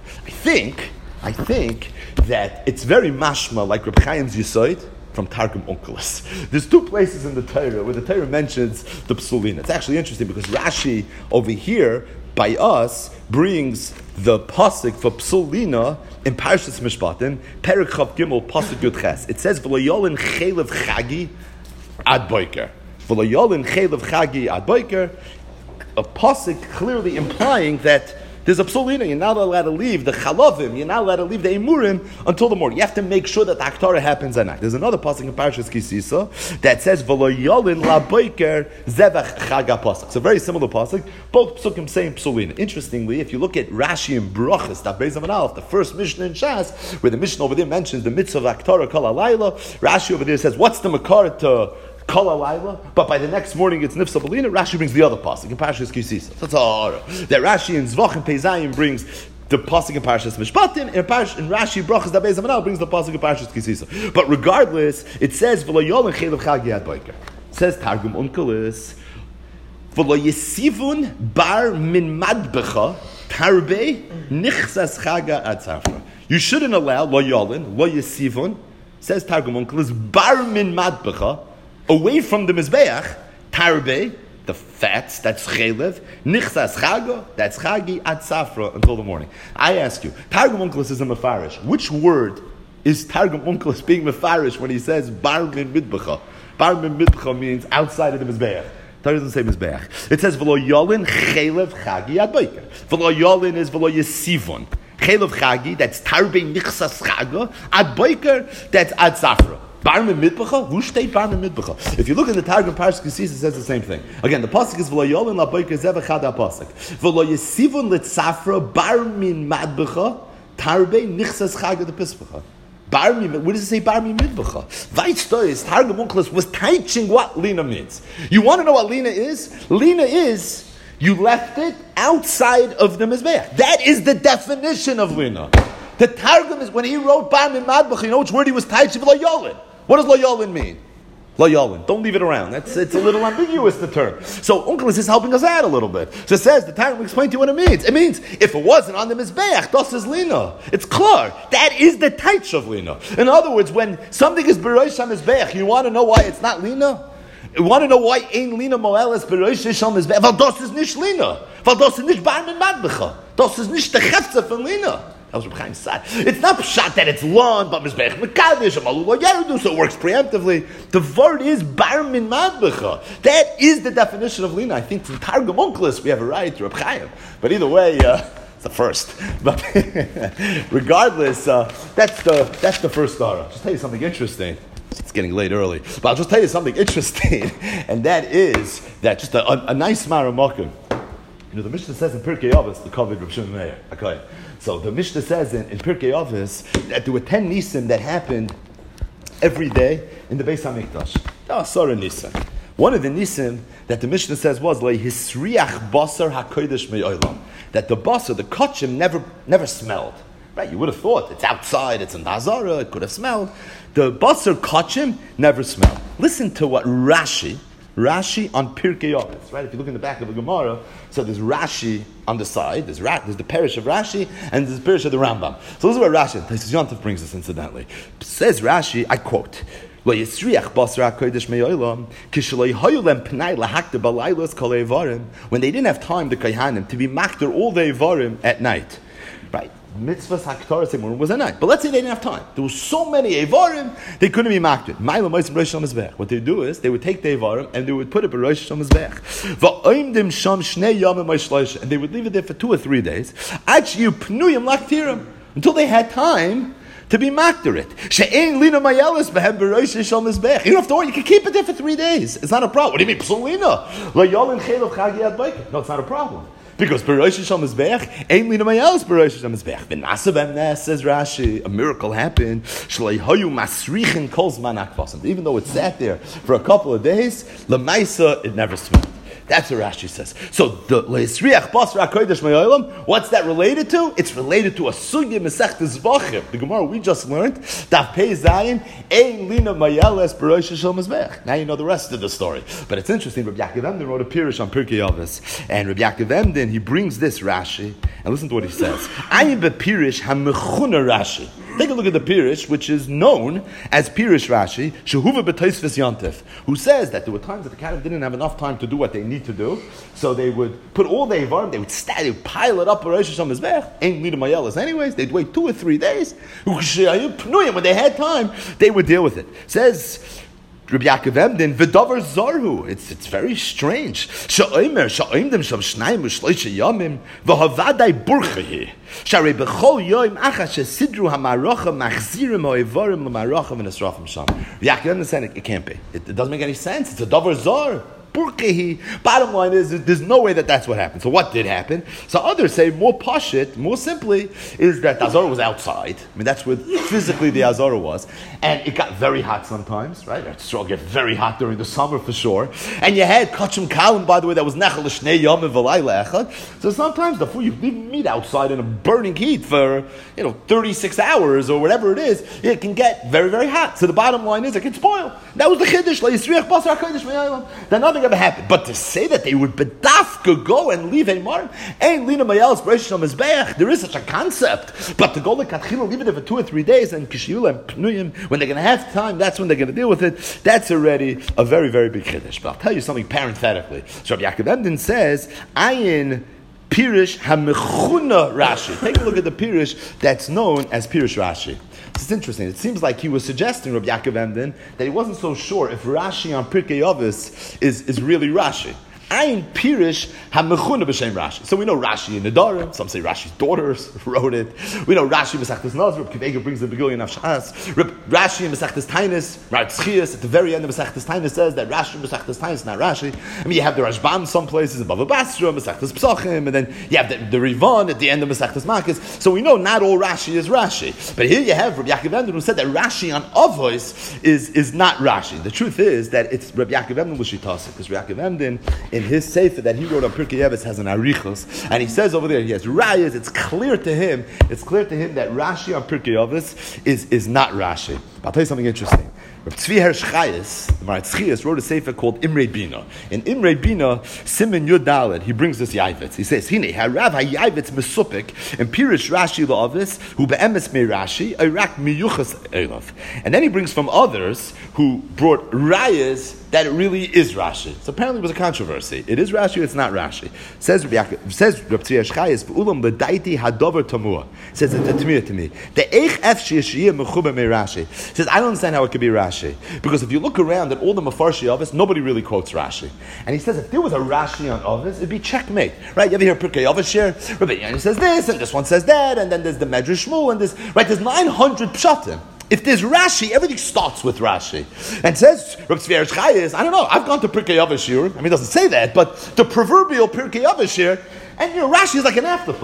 I think that it's very mashma like Reb Chaim's Yisoid from Targum Onkelos. There's two places in the Torah where the Torah mentions the Psulina. It's actually interesting because Rashi over here by us brings the pasuk for Psulina in Parshas Mishpatim, Perek Chav Gimel, pasuk Yud Ches. It says V'lo chelev chagi ad boiker. V'lo chelev chagi ad boiker. A pasuk clearly implying that there's a psolina. You're not allowed to leave the chalavim. You're not allowed to leave the emurim until the morning. You have to make sure that the Haktarah happens at night. There's another pasuk in Parshas Kisisa that says V'lo yolin la boiker zevach chaga pasuk. It's a very similar pasuk. Both psukim same psolina. Interestingly, if you look at Rashi and Brachas, that Beis Aleph, the first Mishnah in Shas, where the Mishnah over there mentions the mitzvah of Haktarah kol halayla, Rashi over there says, what's the makar to Kol Halayla, but by the next morning it's Nifsa Belina. Rashi brings the other pasuk in Parshas Kisisa. That's all. That Rashi in Zvach Peizayim brings the pasuk in Parshas Mishpatim, and Rashi Brachas Dabei Zamanal brings the pasuk in Parshas Kisisa. But regardless, it says V'lo yolin chelev chagi ad boiker. It says Targum Onkelos V'lo yesivun bar min madbecha tarbe nichsas chaga ad safra. You shouldn't allow lo yolin lo yesivun, says Targum Onkelos, bar min madbecha, away from the Mizbeach, tarbe, the fats, that's chelev, nichsas chaga, that's chagi, at safra, until the morning. I ask you, Targum Onkelos is a mefarish. Which word is Targum Onkelos being mefarish when he says bar min midbecha? Bar min midbecha means outside of the Mizbeach. Torah doesn't say Mizbeach. It says v'lo yolin chelev chagi ad boiker. V'lo yolin is v'lo yesivon. Chelev chagi, that's tarbe nichsas chaga, ad boiker, that's ad safra. Bar min midbecha? Who steht bar min midbecha? If you look in the Targum Parshas Kisisa, it says the same thing. Again, the pasuk is v'lo yolin la boiker zevach chad pasuk. V'lo yesivon litzafra bar min madbecha tarbe nichsas chaga de pisbecha. Bar min, what does it say bar min midbecha? Vaytstois, Targum Onkelos was teaching what Lina means. You want to know what Lina is? Lina is, you left it outside of the Mizbeach. That is the definition of Lina. The Targum is, when he wrote bar min madbecha, you know which word he was teaching? Lo yolin. What does lo yolin mean? Lo yolin. Don't leave it around. It's a little ambiguous, the term. So Onkelos is helping us out a little bit. So it says, the Targum explained to you what it means. It means, if it wasn't on the Mizbeach, das is Lina. It's klar. That is the taich of Lina. In other words, when something is Bereish HaMizbeach, you want to know why it's not Lina? You want to know why Ein Lina Moeles Bereish HaMizbeach? Weil das is nicht Lina. Weil das is nicht bar min madbecha. Das is nicht the chefza von Lina. That was Reb Chaim's side. It's not shot that it's long, but Mizbeach Mekadesh, Amalu Yerudu, so it works preemptively. The word is bar min madbecha. That is the definition of Lina. I think from Targum Onkelos we have a right to Reb Chaim. But either way, it's the first. But regardless, that's the first Torah. Just tell you something interesting. It's getting late early, but I'll just tell you something interesting, and that is that just a nice maramokim. You know, the Mishnah says in Pirkei Avos, the Kavod Reb Shimon Meir. Okay. So the Mishnah says in Pirkei Avos that there were 10 nisim that happened every day in the Beis HaMikdash. Oh, sorry, nisim. One of the nisim that the Mishnah says was like hisriach basar hakodesh me'olam, that the basar, the kachim, never smelled. Right? You would have thought it's outside, it's in the Hazara, it could have smelled. The basar kachim never smelled. Listen to what Rashi on Pirkei Avos, right? If you look in the back of the Gemara, so there's Rashi on the side, there's the parish of Rashi, and there's the parish of the Rambam. So this is where Rashi, Taisus Yontif brings us incidentally. Says Rashi, I quote, Lo yisriach basar HaKodesh me'olam, kishloi hayu lem pnai lahakter balaylos kol evarim, when they didn't have time, the Kohanim, to be makter all the evarim at night. Right? Mitzvahs haktaras was at night. But let's say they didn't have time. There were so many evarim, they couldn't be makter. What they do is, they would take the evarim and they would put it by Rosh Hashanah Mizbech. And they would leave it there for 2 or 3 days. Until they had time to be makter it. You don't have to worry, you can keep it there for 3 days. It's not a problem. What do you mean? No, it's not a problem. Because Berosh Hashem Mizbech ain't lina mayels Berosh Hashem Mizbech. V'nasavem says Rashi, a miracle happened. Shlei hayu masrichin kol zman hakvasim. Even though it sat there for a couple of days, lemaisa it never smelled. That's what Rashi says. So the leisriach basra kodesh me'olam. What's that related to? It's related to a sugya mesechtes zvachim. The Gemara we just learned. Daf Pei Zayin ein lina mayeles Berosh Hashem Mizbech. Now you know the rest of the story. But it's interesting. Rabbi Yaakov Emden wrote a pirush on Pirkei Avos, and Rabbi Yaakov Emden he brings this Rashi and listen to what he says. Ayin bepirush hamechuna Rashi. Take a look at the pirush, which is known as Pirush Rashi, Shehuva b'Tosfos Yontif, who says that there were times that the Kohanim didn't have enough time to do what they need to do, so they would put all the evarim, they would pile it up for Rosh Hashanah Mizbech, ain't lead mayelas anyways, they'd wait 2 or 3 days, when they had time, they would deal with it. Says Rabbi Yaakov Emden, v'davar zarhu. It's very strange. Sha'omer sha'omdim sham shnayim u'shloisha yamim v'havadai burchahi. Sharei b'chol yoim achas shesidru ha'maracha machzirim ha'evarim l'maracha v'nesrafim sham. Rabbi Yaakov Emden said it can't be. It doesn't make any sense. It's a davar zar. Bottom line is, there's no way that that's what happened. So what did happen? So others say more pashit, more simply, is that the Azara was outside. I mean, that's where physically the Azara was. And it got very hot sometimes, right? It'll get very hot during the summer for sure. And you had kachim kalim, by the way, that was nechel l'shnei yom and v'layla echad. So sometimes the food, you leave meat outside in a burning heat for, 36 hours or whatever it is, it can get very, very hot. So the bottom line is, it can spoil. That was the chiddush, le'yisriach basar HaKodesh me'olam. Then nothing ever happened. But to say that they would bedafka go and leave a mark, ain't lina mayelas Berosh Hashanah Mizbech. There is such a concept. But to go like katchila, leave it there for 2 or 3 days, and kishiyula and pnuyim, when they're going to have time, that's when they're going to deal with it. That's already a very, very big chiddush. But I'll tell you something parenthetically. So Rabbi Yaakov Emden says, ayin Pirush hamechuna Rashi. Take a look at the Pirush that's known as Pirush Rashi. This is interesting. It seems like he was suggesting, Rabbi Yaakov Emden, that he wasn't so sure if Rashi on Pirkei Avos is really Rashi. Ayin Pirush hamechuna b'shem Rashi. So we know Rashi in Nedarim. Some say Rashi's daughters wrote it. We know Rashi Mesechtes Nazir. Kivega brings the Begilyon of Shas. Rashi in Mesechtes Tainis. Tzchias at the very end of Mesechtes Tainis says that Rashi in Mesechtes Tainis, not Rashi. I mean, you have the Rashbam some places above Basra, Mesechtes Psachim, and then you have the Rivan at the end of Mesechtes Makis. So we know not all Rashi is Rashi. But here you have Rabbi Yaakov Emden who said that Rashi on Avos is not Rashi. The truth is that it's Rabbi Yaakov Emden L'Shitasi, because Rabbi Yaakov Emden in his sefer that he wrote on Pirkei Avos has an arichos, and he says over there he has rayas. It's clear to him that Rashi on Pirkei Avos is not Rashi. But I'll tell you something interesting. Rav Tzvi Hersh Chayes, the Maratz Chiyas, wrote a sefer called Imrei Bina. In Imrei Bina, Simen Yud Daled, he brings this Yavitz. He says, Hine, harav ha-Yavitz mesupik, and Pirush Rashi la'avis, hu be'emes me Rashi, Irak miyuchas elav. And then he brings from others who brought rayas that it really is Rashi. So apparently it was a controversy. It is Rashi, it's not Rashi. Says Rav Tzvi Hersh Chayes, v'ulam b'daiti hadover tamua. Says it's a tamir to me. The eich ef she'yeshiyah mechuba me Rashi. Says, I don't understand how it could be Rashi. Because if you look around at all the Mefarshi Avos, nobody really quotes Rashi. And he says if there was a Rashi on Avos, it'd be checkmate. Right? You ever hear Pirkei Avos here? Rabbi Yaakov says this, and this one says that, and then there's the Medrash Shmuel, and this. Right? There's 900 pshatim. If there's Rashi, everything starts with Rashi. And says Rav Tzvi Hersh Chayes, I don't know, I've gone to Pirkei Avos here. I mean, it doesn't say that, but the proverbial Pirkei Avos here, and Rashi is like an afterthought.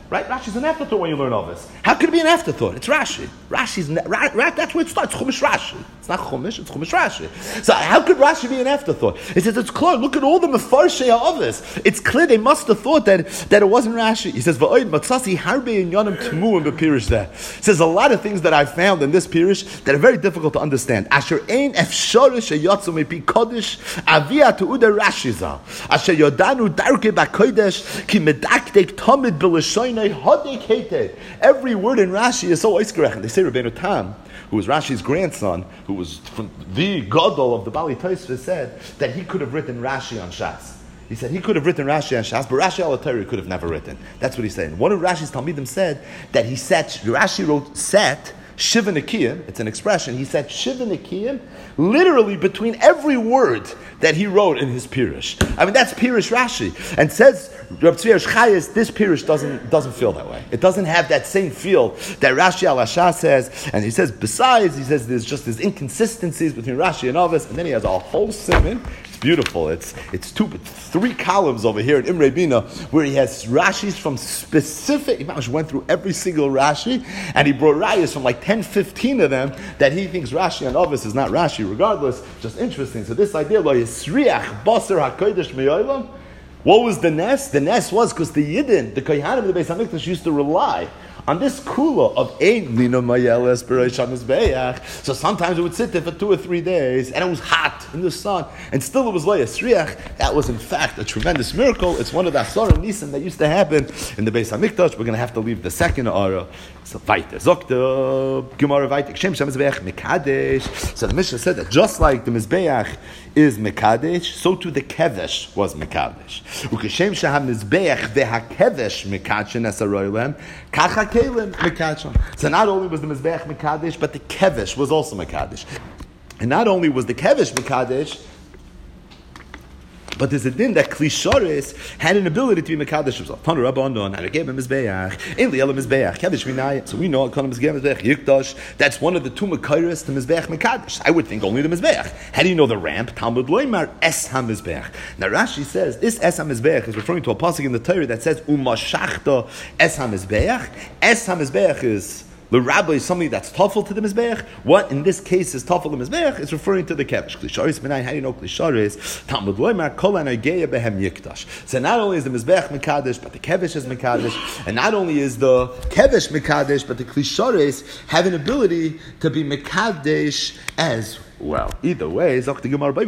Right? Rashi's an afterthought when you learn Ovis. How could it be an afterthought? It's Rashi. That's where it starts. Chumash Rashi. It's not Chumash, it's Chumash Rashi. So how could Rashi be an afterthought? He says, it's clear. Look at all the Mefarshei Ovis. It's clear they must have thought that it wasn't Rashi. He says, V'oid matzasi harbe inyanim tmuim b'pirish there. He says, a lot of things that I found in this pirish that are very difficult to understand. Asher ein efshorish sheyatzu mepi kodesh avia tu'uda Rashi zal. Asher yodanu darke b'kodesh ki medakdek tamid b'lashoinei hadek hated. Every word in Rashi is so oiskerech. They say Rabbeinu Tam, who was Rashi's grandson, who was from the Gadol of the Bali Tosfos, said that he could have written Rashi on Shas. He said he could have written Rashi on Shas, but Rashi al Torah could have never written. That's what he's saying. One of Rashi's Talmidim said that Rashi wrote set Shiva Nikiyim, it's an expression, he said Shiva Nikiyim, literally between every word that he wrote in his Pirush. I mean, that's Pirush Rashi. And says Rav Tzvi Chayes, this Pirush doesn't feel that way. It doesn't have that same feel that Rashi al Asha says. And he says, besides, he says there's inconsistencies between Rashi and Ovis, and then he has a whole simon. Beautiful. It's 3 columns over here in Imre Bina where he has Rashis from specific. Imam went through every single Rashi and he brought rayas from like 10, 15 of them that he thinks Rashi and Ovis is not Rashi. Regardless, just interesting. So this idea, lo yisriach basar hakodesh me'olam. What was the nest? The nest was because the Yidden, the Kohanim of the Beis Hamikdash used to rely on this kula of ein lino mayeles b'reish hamizbeach. So sometimes it would sit there for 2 or 3 days, and it was hot in the sun, and still it was lo yisriach. That was in fact a tremendous miracle. It's one of the Asar and Nisan that used to happen in the Beis Hamikdash. We're going to have to leave the second Ara. So weiter. Zokta Gemara weiter. Kshem Mizbeach Mekadesh. So the Mishnah said that just like the Mizbeach is Mekadesh, so too the Kevesh was Mekadesh. Ukeshem Shaham Mizbeach veHaKevesh Mekadshon Esaroilem Kacha Kelim Mekadshon. So not only was the Mizbeach Mekadesh, but the Kevesh was also Mekadesh. And not only was the Kevesh Mekadesh, but there's a din that Klisharis had an ability to be Mekadesh himself. Tanu Rabbanon, and gave him Mizbeach, in Liela Mizbeach, Kevesh Minayim. So we know it called him Mizbeach Yikdash. That's one of the 2 Mekairis, the Mizbeach Mekadesh. I would think only the Mizbeach. How do you know the ramp? Talmud Loimar Es HaMizbeach. Now Rashi says this Es HaMizbeach is referring to a pasuk in the Torah that says Umashachta Es HaMizbeach. Es HaMizbeach is the rabbi is something that's tough to the Mizbeach. What in this case is tough to the Mizbeach is referring to the Kevesh. Klisharis Minai, how do you know Klisharis? Talmud Loimar Kol Anageya Behem Yikdash. So not only is the Mizbeach Mekadesh, but the Kevesh is Mekadesh. And not only is the Kevesh Mekadesh, but the Klisharis have an ability to be Mekadesh as well. Either way, could the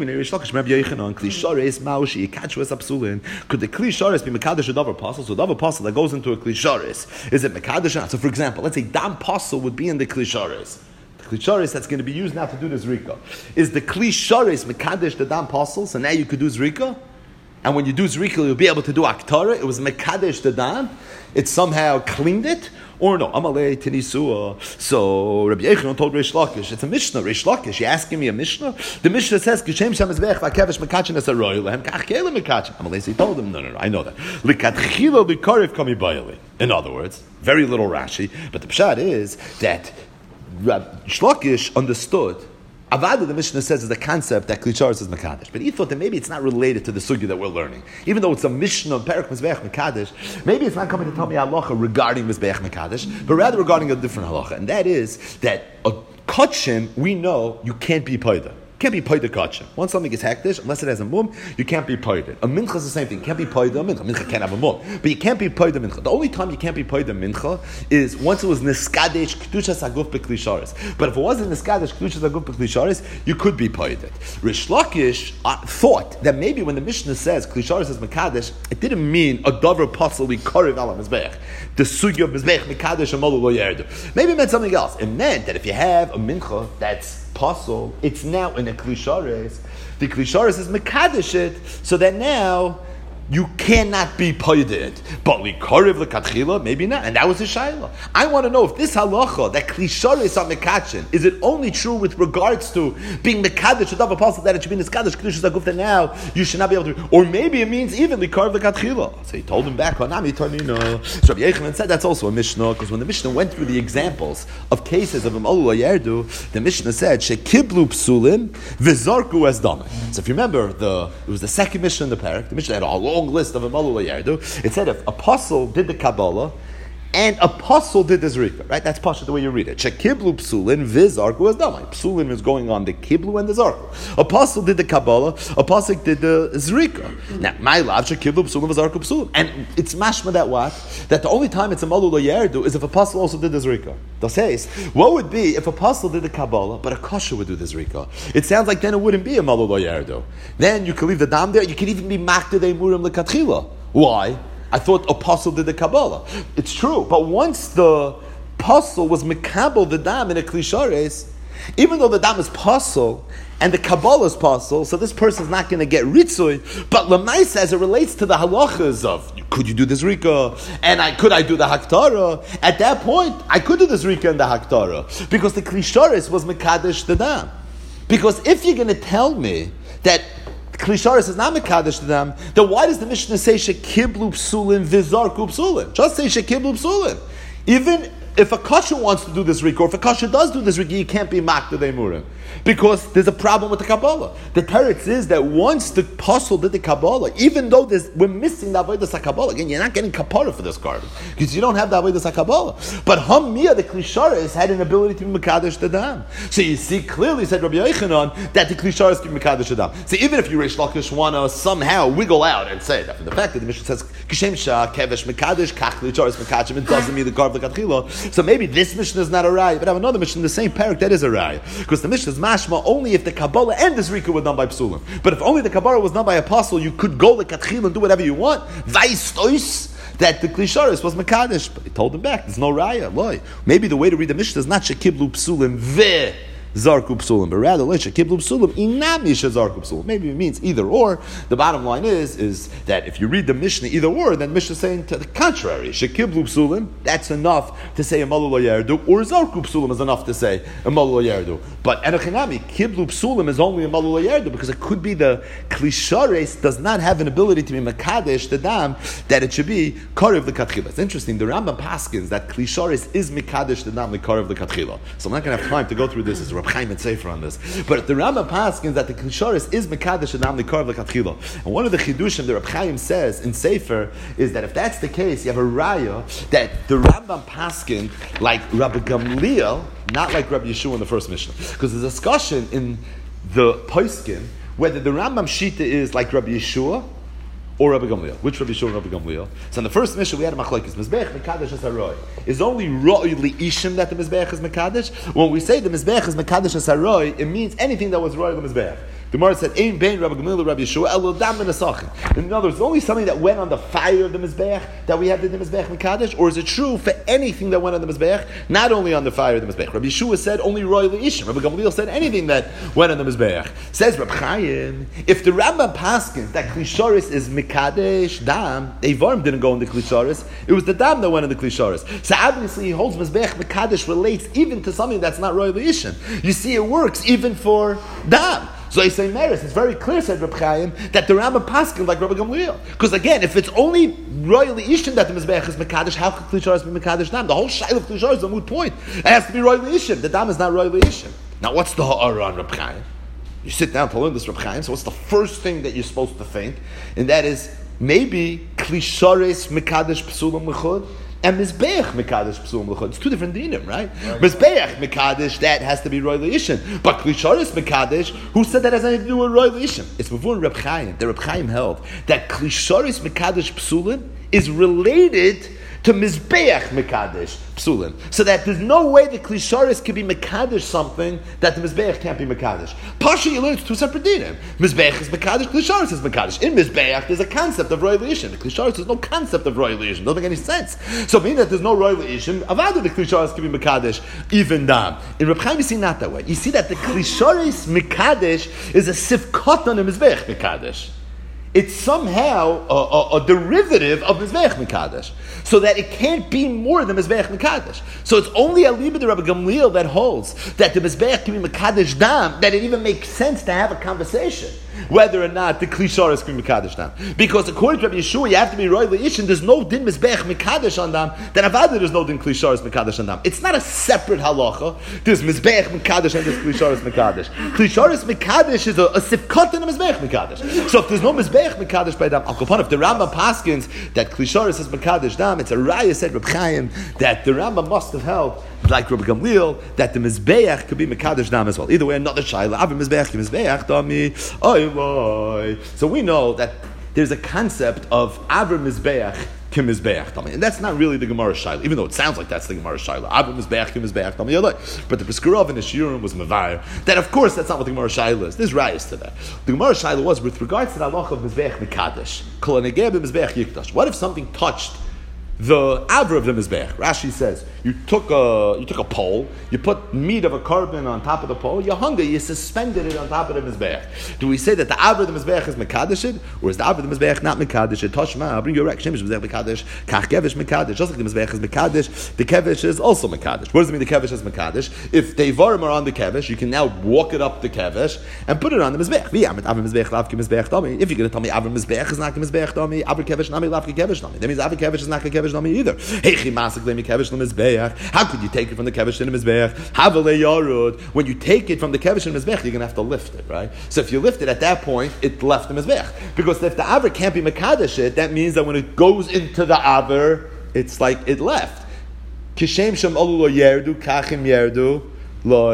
Klisharis be Mekadesh a Davar Pasul? So Davar Pasul that goes into a Klisharis, is it Mekadesh or not? So for example, let's say Dam Pasul would be in the Klisharis. The Klisharis that's going to be used now to do the Zrika. Is the Klisharis Mekadesh the Dam Pasul? So now you could do Zrika? And when you do Zrika, you'll be able to do Aktara. It was Mekadesh the Dam. It somehow cleaned it. Or no, Amalei Tinisua. So Rabbi Yochanan told Reish Lakish, it's a Mishnah. Reish Lakish, you asking me a Mishnah? The Mishnah says, Kishem Shem Mizbeach Vakevesh Mekachin Es Aroy Lehem Kach Kelim Mekachin. Amalei, he told him, no, I know that. Likatchilo Likarev Kami Bayali. In other words, very little Rashi, but the pshat is that Rabbi Lakish understood. Avada, the Mishnah says, is the concept that Klisharis is Mekadesh. But he thought that maybe it's not related to the sugya that we're learning. Even though it's a Mishnah of Perek Mizbeach Mekadesh, maybe it's not coming to tell me halacha regarding Mizbeach Mekadesh, but rather regarding a different halacha. And that is that a kachim, we know you can't be paida. Can't be paida kachim. Once something is hektish, unless it has a mum, you can't be paida. A mincha is the same thing. You can't be paida a mincha. Mincha can't have a mum. But you can't be paida mincha. The only time you can't be paida mincha is once it was niskadesh k'tushas aguf b'klisharis. But if it wasn't niskadesh k'tushas aguf b'klisharis, you could be paida. Rish Lakish thought that maybe when the Mishnah says klisharis is mekadesh, it didn't mean a davar pasal we karev ala mizbeach. The sugya of mizbeach mekadesh amalu lo yerdu. Maybe it meant something else. It meant that if you have a mincha that's Pasul, it's now in a Klisharis. The Klisharis is Mekadesh it, so that now you cannot be paided. But Likarev Lekatchila, maybe not. And that was the Shaila. I want to know if this halacha, that Klisharis are Mekachin, is it only true with regards to being Mekadesh, Adav Apostle, that it should be Niskadesh, Kedushas Aguf, that now you should not be able to, or maybe it means even Likarev Lekatchila. So he told him back, Hanami Tarnino. So Rabbi Yochanan said that's also a Mishnah, because when the Mishnah went through the examples of cases of Amalu Yerdu, the Mishnah said, Shekiblu Psulim, Vizarku as Dame. So if you remember, it was the second Mishnah in the parak. The Mishnah had a long list of Amalu Yerdu. It said if apostle did the Kabbalah, and a apostle did the zrika, right? That's pasha the way you read it. Shekiblu psulin v'zarku as damai. Psulin is going on the kiblu and the zarku. Apostle did the kabbalah, apostle did the zrika. Now, my love, shekiblu psulin v'zarku psulin. And it's mashma that what? That the only time it's a malu lo yerdu is if apostle also did the zrika. The says, what would be if apostle did the kabbalah, but a kosher would do the zrika? It sounds like then it wouldn't be a malu lo yerdu. Then you could leave the dam there, you could even be makdei murim lekatchila. Why? I thought apostle did the Kabbalah. It's true, but once the apostle was mekabel the dam in a klishares, even though the dam is apostle and the Kabbalah is apostle, so this person's not going to get ritzui. But lemaisa, as it relates to the halachas of could you do the zrika and could I do the haktara? At that point, I could do the zrika and the haktara because the klishares was mekadesh the dam. Because if you're going to tell me that Klisharis is not mekadesh to them, then why does the Mishnah say shekiblu psulin v'zarku psulin? Just say shekiblu psulin. Even if a kasha wants to do this rika, or if a kasha does do this rika, you can't be makdei murim. Because there's a problem with the Kabbalah. The teretz is that once the apostle did the Kabbalah, even though we're missing the avodas HaKabbalah, again, you're not getting kapara for this carbon, because you don't have the avodas HaKabbalah. But Hamiyah, the Klisharis, had an ability to be Mekadesh the Dam. So you see, clearly said Rabbi Yochanan, that the Klisharis can be Mekadesh the Dam. So even if you Reish Lakish want to somehow wiggle out and say that, from the fact that the Mishnah says, Kishem Shah, Kevesh Mekadesh, Kach Klisharis Mekadeshim, it doesn't mean the Garb L'Katchila. So maybe this Mishnah is not a raya, but I have another Mishnah in the same parak that is a raya. Because the Mishnah is mashma only if the Kabbalah and the Zrika were done by Psulim. But if only the Kabbalah was done by Apostle, you could go to Katchil and do whatever you want. Vaistois, that the Klisharis was Mekadesh. But he told him back, there's no raya. Loy. Maybe the way to read the Mishnah is not Shekiblu Psulim ve Zarku Psulim, but rather Shekiblu Psulim inami Zarku Psulim. Maybe it means either or. The bottom line is that if you read the Mishnah either or, then Mishnah is saying to the contrary. Shekiblu Psulim, that's enough to say Amalu lo Yerdu, or Zarku Psulim is enough to say Amalu lo Yerdu. But Enochinami, Kiblu Psulim is only Amalu lo Yerdu because it could be the Klishares does not have an ability to be Mekadesh the Dam, that it should be Karev the Katchila. It's interesting, the Rambam paskins that Klishares is Mekadesh the Dam, like Karev the Katchila. So I'm not going to have time to go through this. Reb Chaim and Sefer on this, but the Rambam paskins that the Klisharis is Mekadesh and Am Likar V'Katchila. And one of the chidushim the Reb Chaim says in Sefer is that if that's the case, you have a raya that the Rambam paskin like Rabbi Gamliel, not like Rabbi Yeshua in the first Mishnah, because there's a discussion in the Poskin whether the Rambam Shita is like Rabbi Yeshua or Rabbi Gamliel. Which Rabbi Yeshua and Rabbi Gamliel? So in the first mission we had a machlokes. Mizbeach Mekadesh as Haroy. Is only Ro'y Li'ishim that the Mizbeach is Mekadesh? When we say the Mizbeach is Mekadesh as Haroy, it means anything that was Ro'y the Mizbeach. The Gemara said, Ein bein Rabbi Gamliel Rabbi Yeshua elo dam v'nesachim. In other words, only something that went on the fire of the Mizbeach that we have the Mizbeach Mekadesh, or is it true for anything that went on the Mizbeach, not only on the fire of the Mizbeach? Rabbi Yeshua said only Ro'y Li'ishim. Rabbi Gamliel said anything that went on the Mizbeach. Says Reb Chaim, if the Rambam paskins that Klisharis is Mekadesh dam, Eivarim didn't go in the Klisharis, it was the dam that went in the Klisharis. So obviously he holds Mizbeach Mekadesh relates even to something that's not Ro'y Li'ishim. You see, it works even for dam. So I say Meres, it's very clear, said Reb Chaim, that the Rambam paskin like Rabbi Gamliel. Because again, if it's only royally Ishim that the Mizbeach is Mekadesh, how could Klisharis be Mekadesh Dam? The whole shail of Klisharis is a moot point. It has to be royally Ishim. The Dam is not royally Ishim. Now what's the ha'ara on Reb Chaim? You sit down to learn this Reb Chaim, so what's the first thing that you're supposed to think? And that is, maybe Klisharis Mekadesh Psulam L'chud, and Mizbeach Mekadesh Psulam L'chud. It's two different dinim, right? Mizbeach Mekadesh, that has to be Roy L'Ishim. But Klisharis Mekadesh, who said that has anything to do with Roy L'Ishim? It's before Reb Chaim. The Reb Chaim held that Klisharis Mekadesh Psulim is related to Mizbeach Mekadesh Psulim. So that there's no way the Klisharis can be Mekadesh something that the Mizbeach can't be Mekadesh. Pasha, you learn it's two separate dinim. Mizbeach is Mekadesh, Klisharis is Mekadesh. In Mizbeach, there's a concept of Roy L'Ishim. The Klisharis, there's no concept of Roy L'Ishim. Doesn't make any sense. So meaning that there's no Roy L'Ishim, Avada the Klisharis can be Mekadesh, even Dam. In Reb Chaim, you see not that way. You see that the Klisharis Mekadesh is a sifkot on the Mizbeach Mekadesh. It's somehow a derivative of Mizbeach Mekadesh, so that it can't be more than Mizbeach Mekadesh. So it's only Aliba the Rabbi Gamliel that holds that the Mizbeach can be Mekadesh Dam, that it even makes sense to have a conversation. whether or not the Kli Sharis can be Mekadesh them. Because according to Rabbi Yeshua, you have to be Roy Le'ishin, there's no din Mizbech Mekadesh on them, then Avada there's no din Kli Sharis Mekadesh on them. It's not a separate halacha, there's Mizbech Mekadesh and there's Kli Sharis Mekadesh. Kli Sharis Mekadesh is a sifkat and a Mizbech Mekadesh. So if there's no Mizbech Mekadesh by them, if the Rambam paskins that Kli Sharis is Mekadesh them, it's a raya said Reb Chaim that the Rambam must have held, like Rabbi Gamliel, that the Mizbeach could be Mekadesh Dam as well. Either way, another Shaila, Avram Mizbeach, Mizbeach, Dami, Oy. So we know that there's a concept of Avram Mizbeach, Kim Mizbeach, Dami. And that's not really the Gemara Shaila, even though it sounds like that's the Gemara Shaila. Avram Mizbeach, Kim Mizbeach, Dami. But the Peskarov in the Shiurim was Mavir. That, of course, that's not what the Gemara Shaila is. There's rayas to that. The Gemara Shaila was with regards to the halacha of Mizbeach Mekadesh. Kol Negeh Mizbeach Yikdash. What if something touched the avra of the mizbeach? Rashi says you took a pole, you put meat of a carbon on top of the pole, you hung it, you suspended it on top of the mizbeach. Do we say that the avra of the mizbeach is mekadesh, or is the avra of the mizbeach not mekadesh? Toshma, I'll bring you a rek. Shemesh mizbeach mekadesh, kach kevesh mekadesh. Just like the mizbeach is mekadesh, the kevesh is also mekadesh. What does it mean the kevesh is mekadesh? If devarim are on the kevesh, you can now walk it up the kevesh and put it on the mizbeach. If you're going to tell me avra mizbeach is not mizbeach dami, avra kevesh nami lavki kevesh nami, that means avra kevesh is not kevesh either. How could you take it from the kevesh to the mizbeach? When you take it from the kevesh to the mizbeach, you're going to have to lift it, right? So if you lift it at that point, it left the mizbeach. Because if the aver can't be mekadesh it, that means that when it goes into the aver, it's like it left. Kishem shem olu lo yerdu, kachim yerdu. So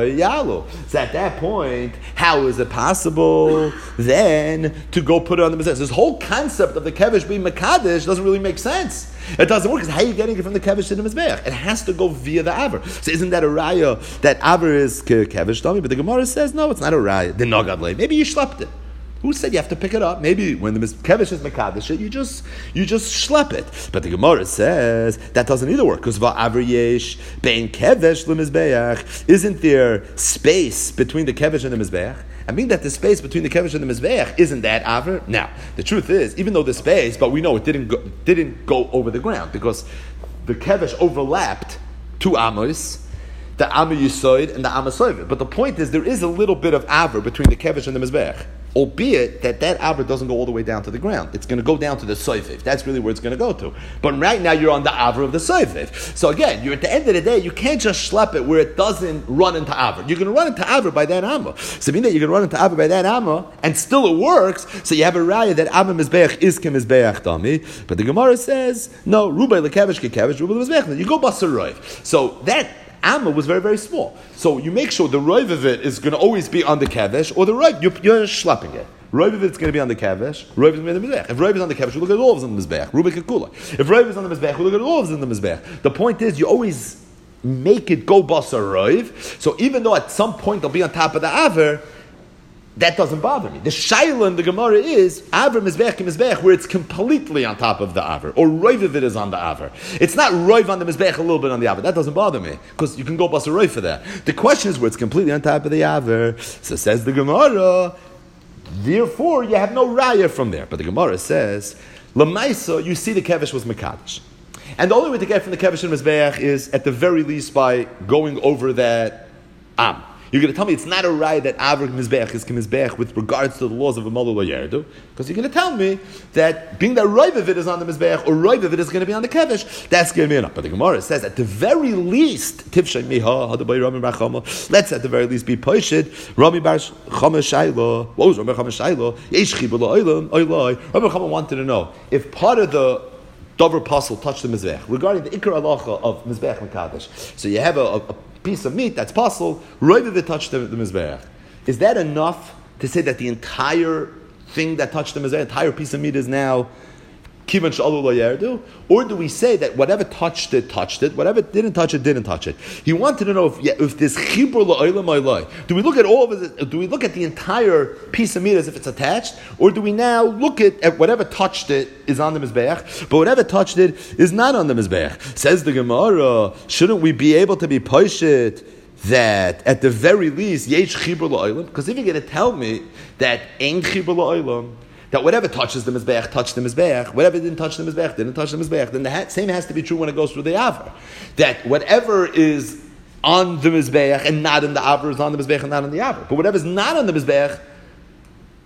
at that point, how is it possible then to go put it on the mizbeach? This whole concept of the kevesh being mekadesh doesn't really make sense. It doesn't work because how are you getting it from the kevesh to the mizbeach? It has to go via the aver. So isn't that a raya that aver is kevesh dami? But the Gemara says no, it's not a raya. The nagadle. Maybe you schlepped it. Who said you have to pick it up? Maybe when the kevesh is mekadesh, you just schlep it. But the Gemara says that doesn't either work because va'aver yesh bein kevesh lemizbeach. Isn't there space between the kevesh and the mizbeach? I mean that the space between the kevesh and the mizbeach isn't that aver. Now the truth is, even though the space, but we know it didn't go over the ground because the kevesh overlapped two amos. The Amma Yisoid and the Amma Soivid. But the point is, there is a little bit of aver between the Kevesh and the Mizbeach. Albeit that aver doesn't go all the way down to the ground. It's going to go down to the Soivid. That's really where it's going to go to. But right now, you're on the aver of the Soivid. So again, you're at the end of the day, you can't just schlep it where it doesn't run into aver. You're going to run into aver by that Amma. So mean that you're going to run into aver by that Amma, and still it works, so you have a raya that Amma Mizbeach is Ke Mizbeach Dami. But the Gemara says, no, Rubai Lekevesh Ke Kevesh, Rubai Mizbeach. You go Basar Roiv. So that Amma was very, very small. So you make sure the roiv of it is going to always be on the kevesh, or the roiv, you're schlepping it. Roiv of it's going to be on the kevesh, roiv is going to be on the mizbeach. If roiv is on the kevesh, we look at all of them on the mizbeach. Ruba kekula. If roiv is on the mizbeach, we look at all of them on the mizbeach. The point is, you always make it go basar roiv. So even though at some point they'll be on top of the aver, that doesn't bother me. The shaila in the Gemara is aver mizbech where it's completely on top of the aver, or roiv of it is on the aver. It's not roiv on the mizbech, a little bit on the aver. That doesn't bother me because you can go bust a roiv for that. The question is where it's completely on top of the aver. So says the Gemara, therefore you have no raya from there. But the Gemara says lamaisa, you see the kevesh was mekadesh, and the only way to get from the kevesh and mizbech is at the very least by going over that am. You're going to tell me it's not a raya that Avrik Mizbeach is Mizbeach with regards to the laws of a Malul Yerdu, because you're going to tell me that being that Roiv of it is on the Mizbeach, or Roiv of it is going to be on the Kevesh, that's going to be enough. But the Gemara says, at the very least, Tivshay Miha, Hadabai Rami Bar Chama, let's at the very least be Poishid, Rami Bar Chama Shaila. What was Rami Bar Chama Shaila? Yesh Chibur La'olam, Oilai. Rami Chama wanted to know, if part of the Dover Puzzle touched the Mizbeach, regarding the Ikar Alacha of Mizbeach Mekadesh, so you have a piece of meat that's puzzle, roiv of it touched the mizbeach. Is that enough to say that the entire thing that touched the mizbeach, entire piece of meat is now kivan sh'alu lo yerdu? Or do we say that whatever touched it, whatever didn't touch it, didn't touch it? He wanted to know if this chibur la'olam oilai. Do we look at all of it? Do we look at the entire piece of meat as if it's attached, or do we now look at whatever touched it is on the mizbeach, but whatever touched it is not on the mizbeach? Says the Gemara, shouldn't we be able to be poshit that at the very least yesh chibur la'olam? Because if you're going to tell me that ain't chibur la'olam, that whatever touches the mizbeach touched the mizbeach, whatever didn't touch the mizbeach didn't touch the mizbeach, then the same has to be true when it goes through the aver. That whatever is on the mizbeach and not in the aver is on the mizbeach and not on the aver. But whatever's not on the mizbeach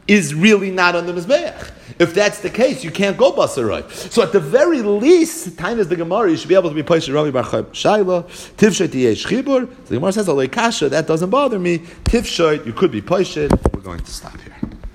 is really not on the Mizbeach. If that's the case, you can't go Basaroi. So at the very least, time is the Gemara, you should be able to be Paisha Rami Bar Shaila, Tifshoit Yesh Chibur. So the Gemara says, Alei Kasha, that doesn't bother me. Tifshoit, you could be Paisha. We're going to stop here.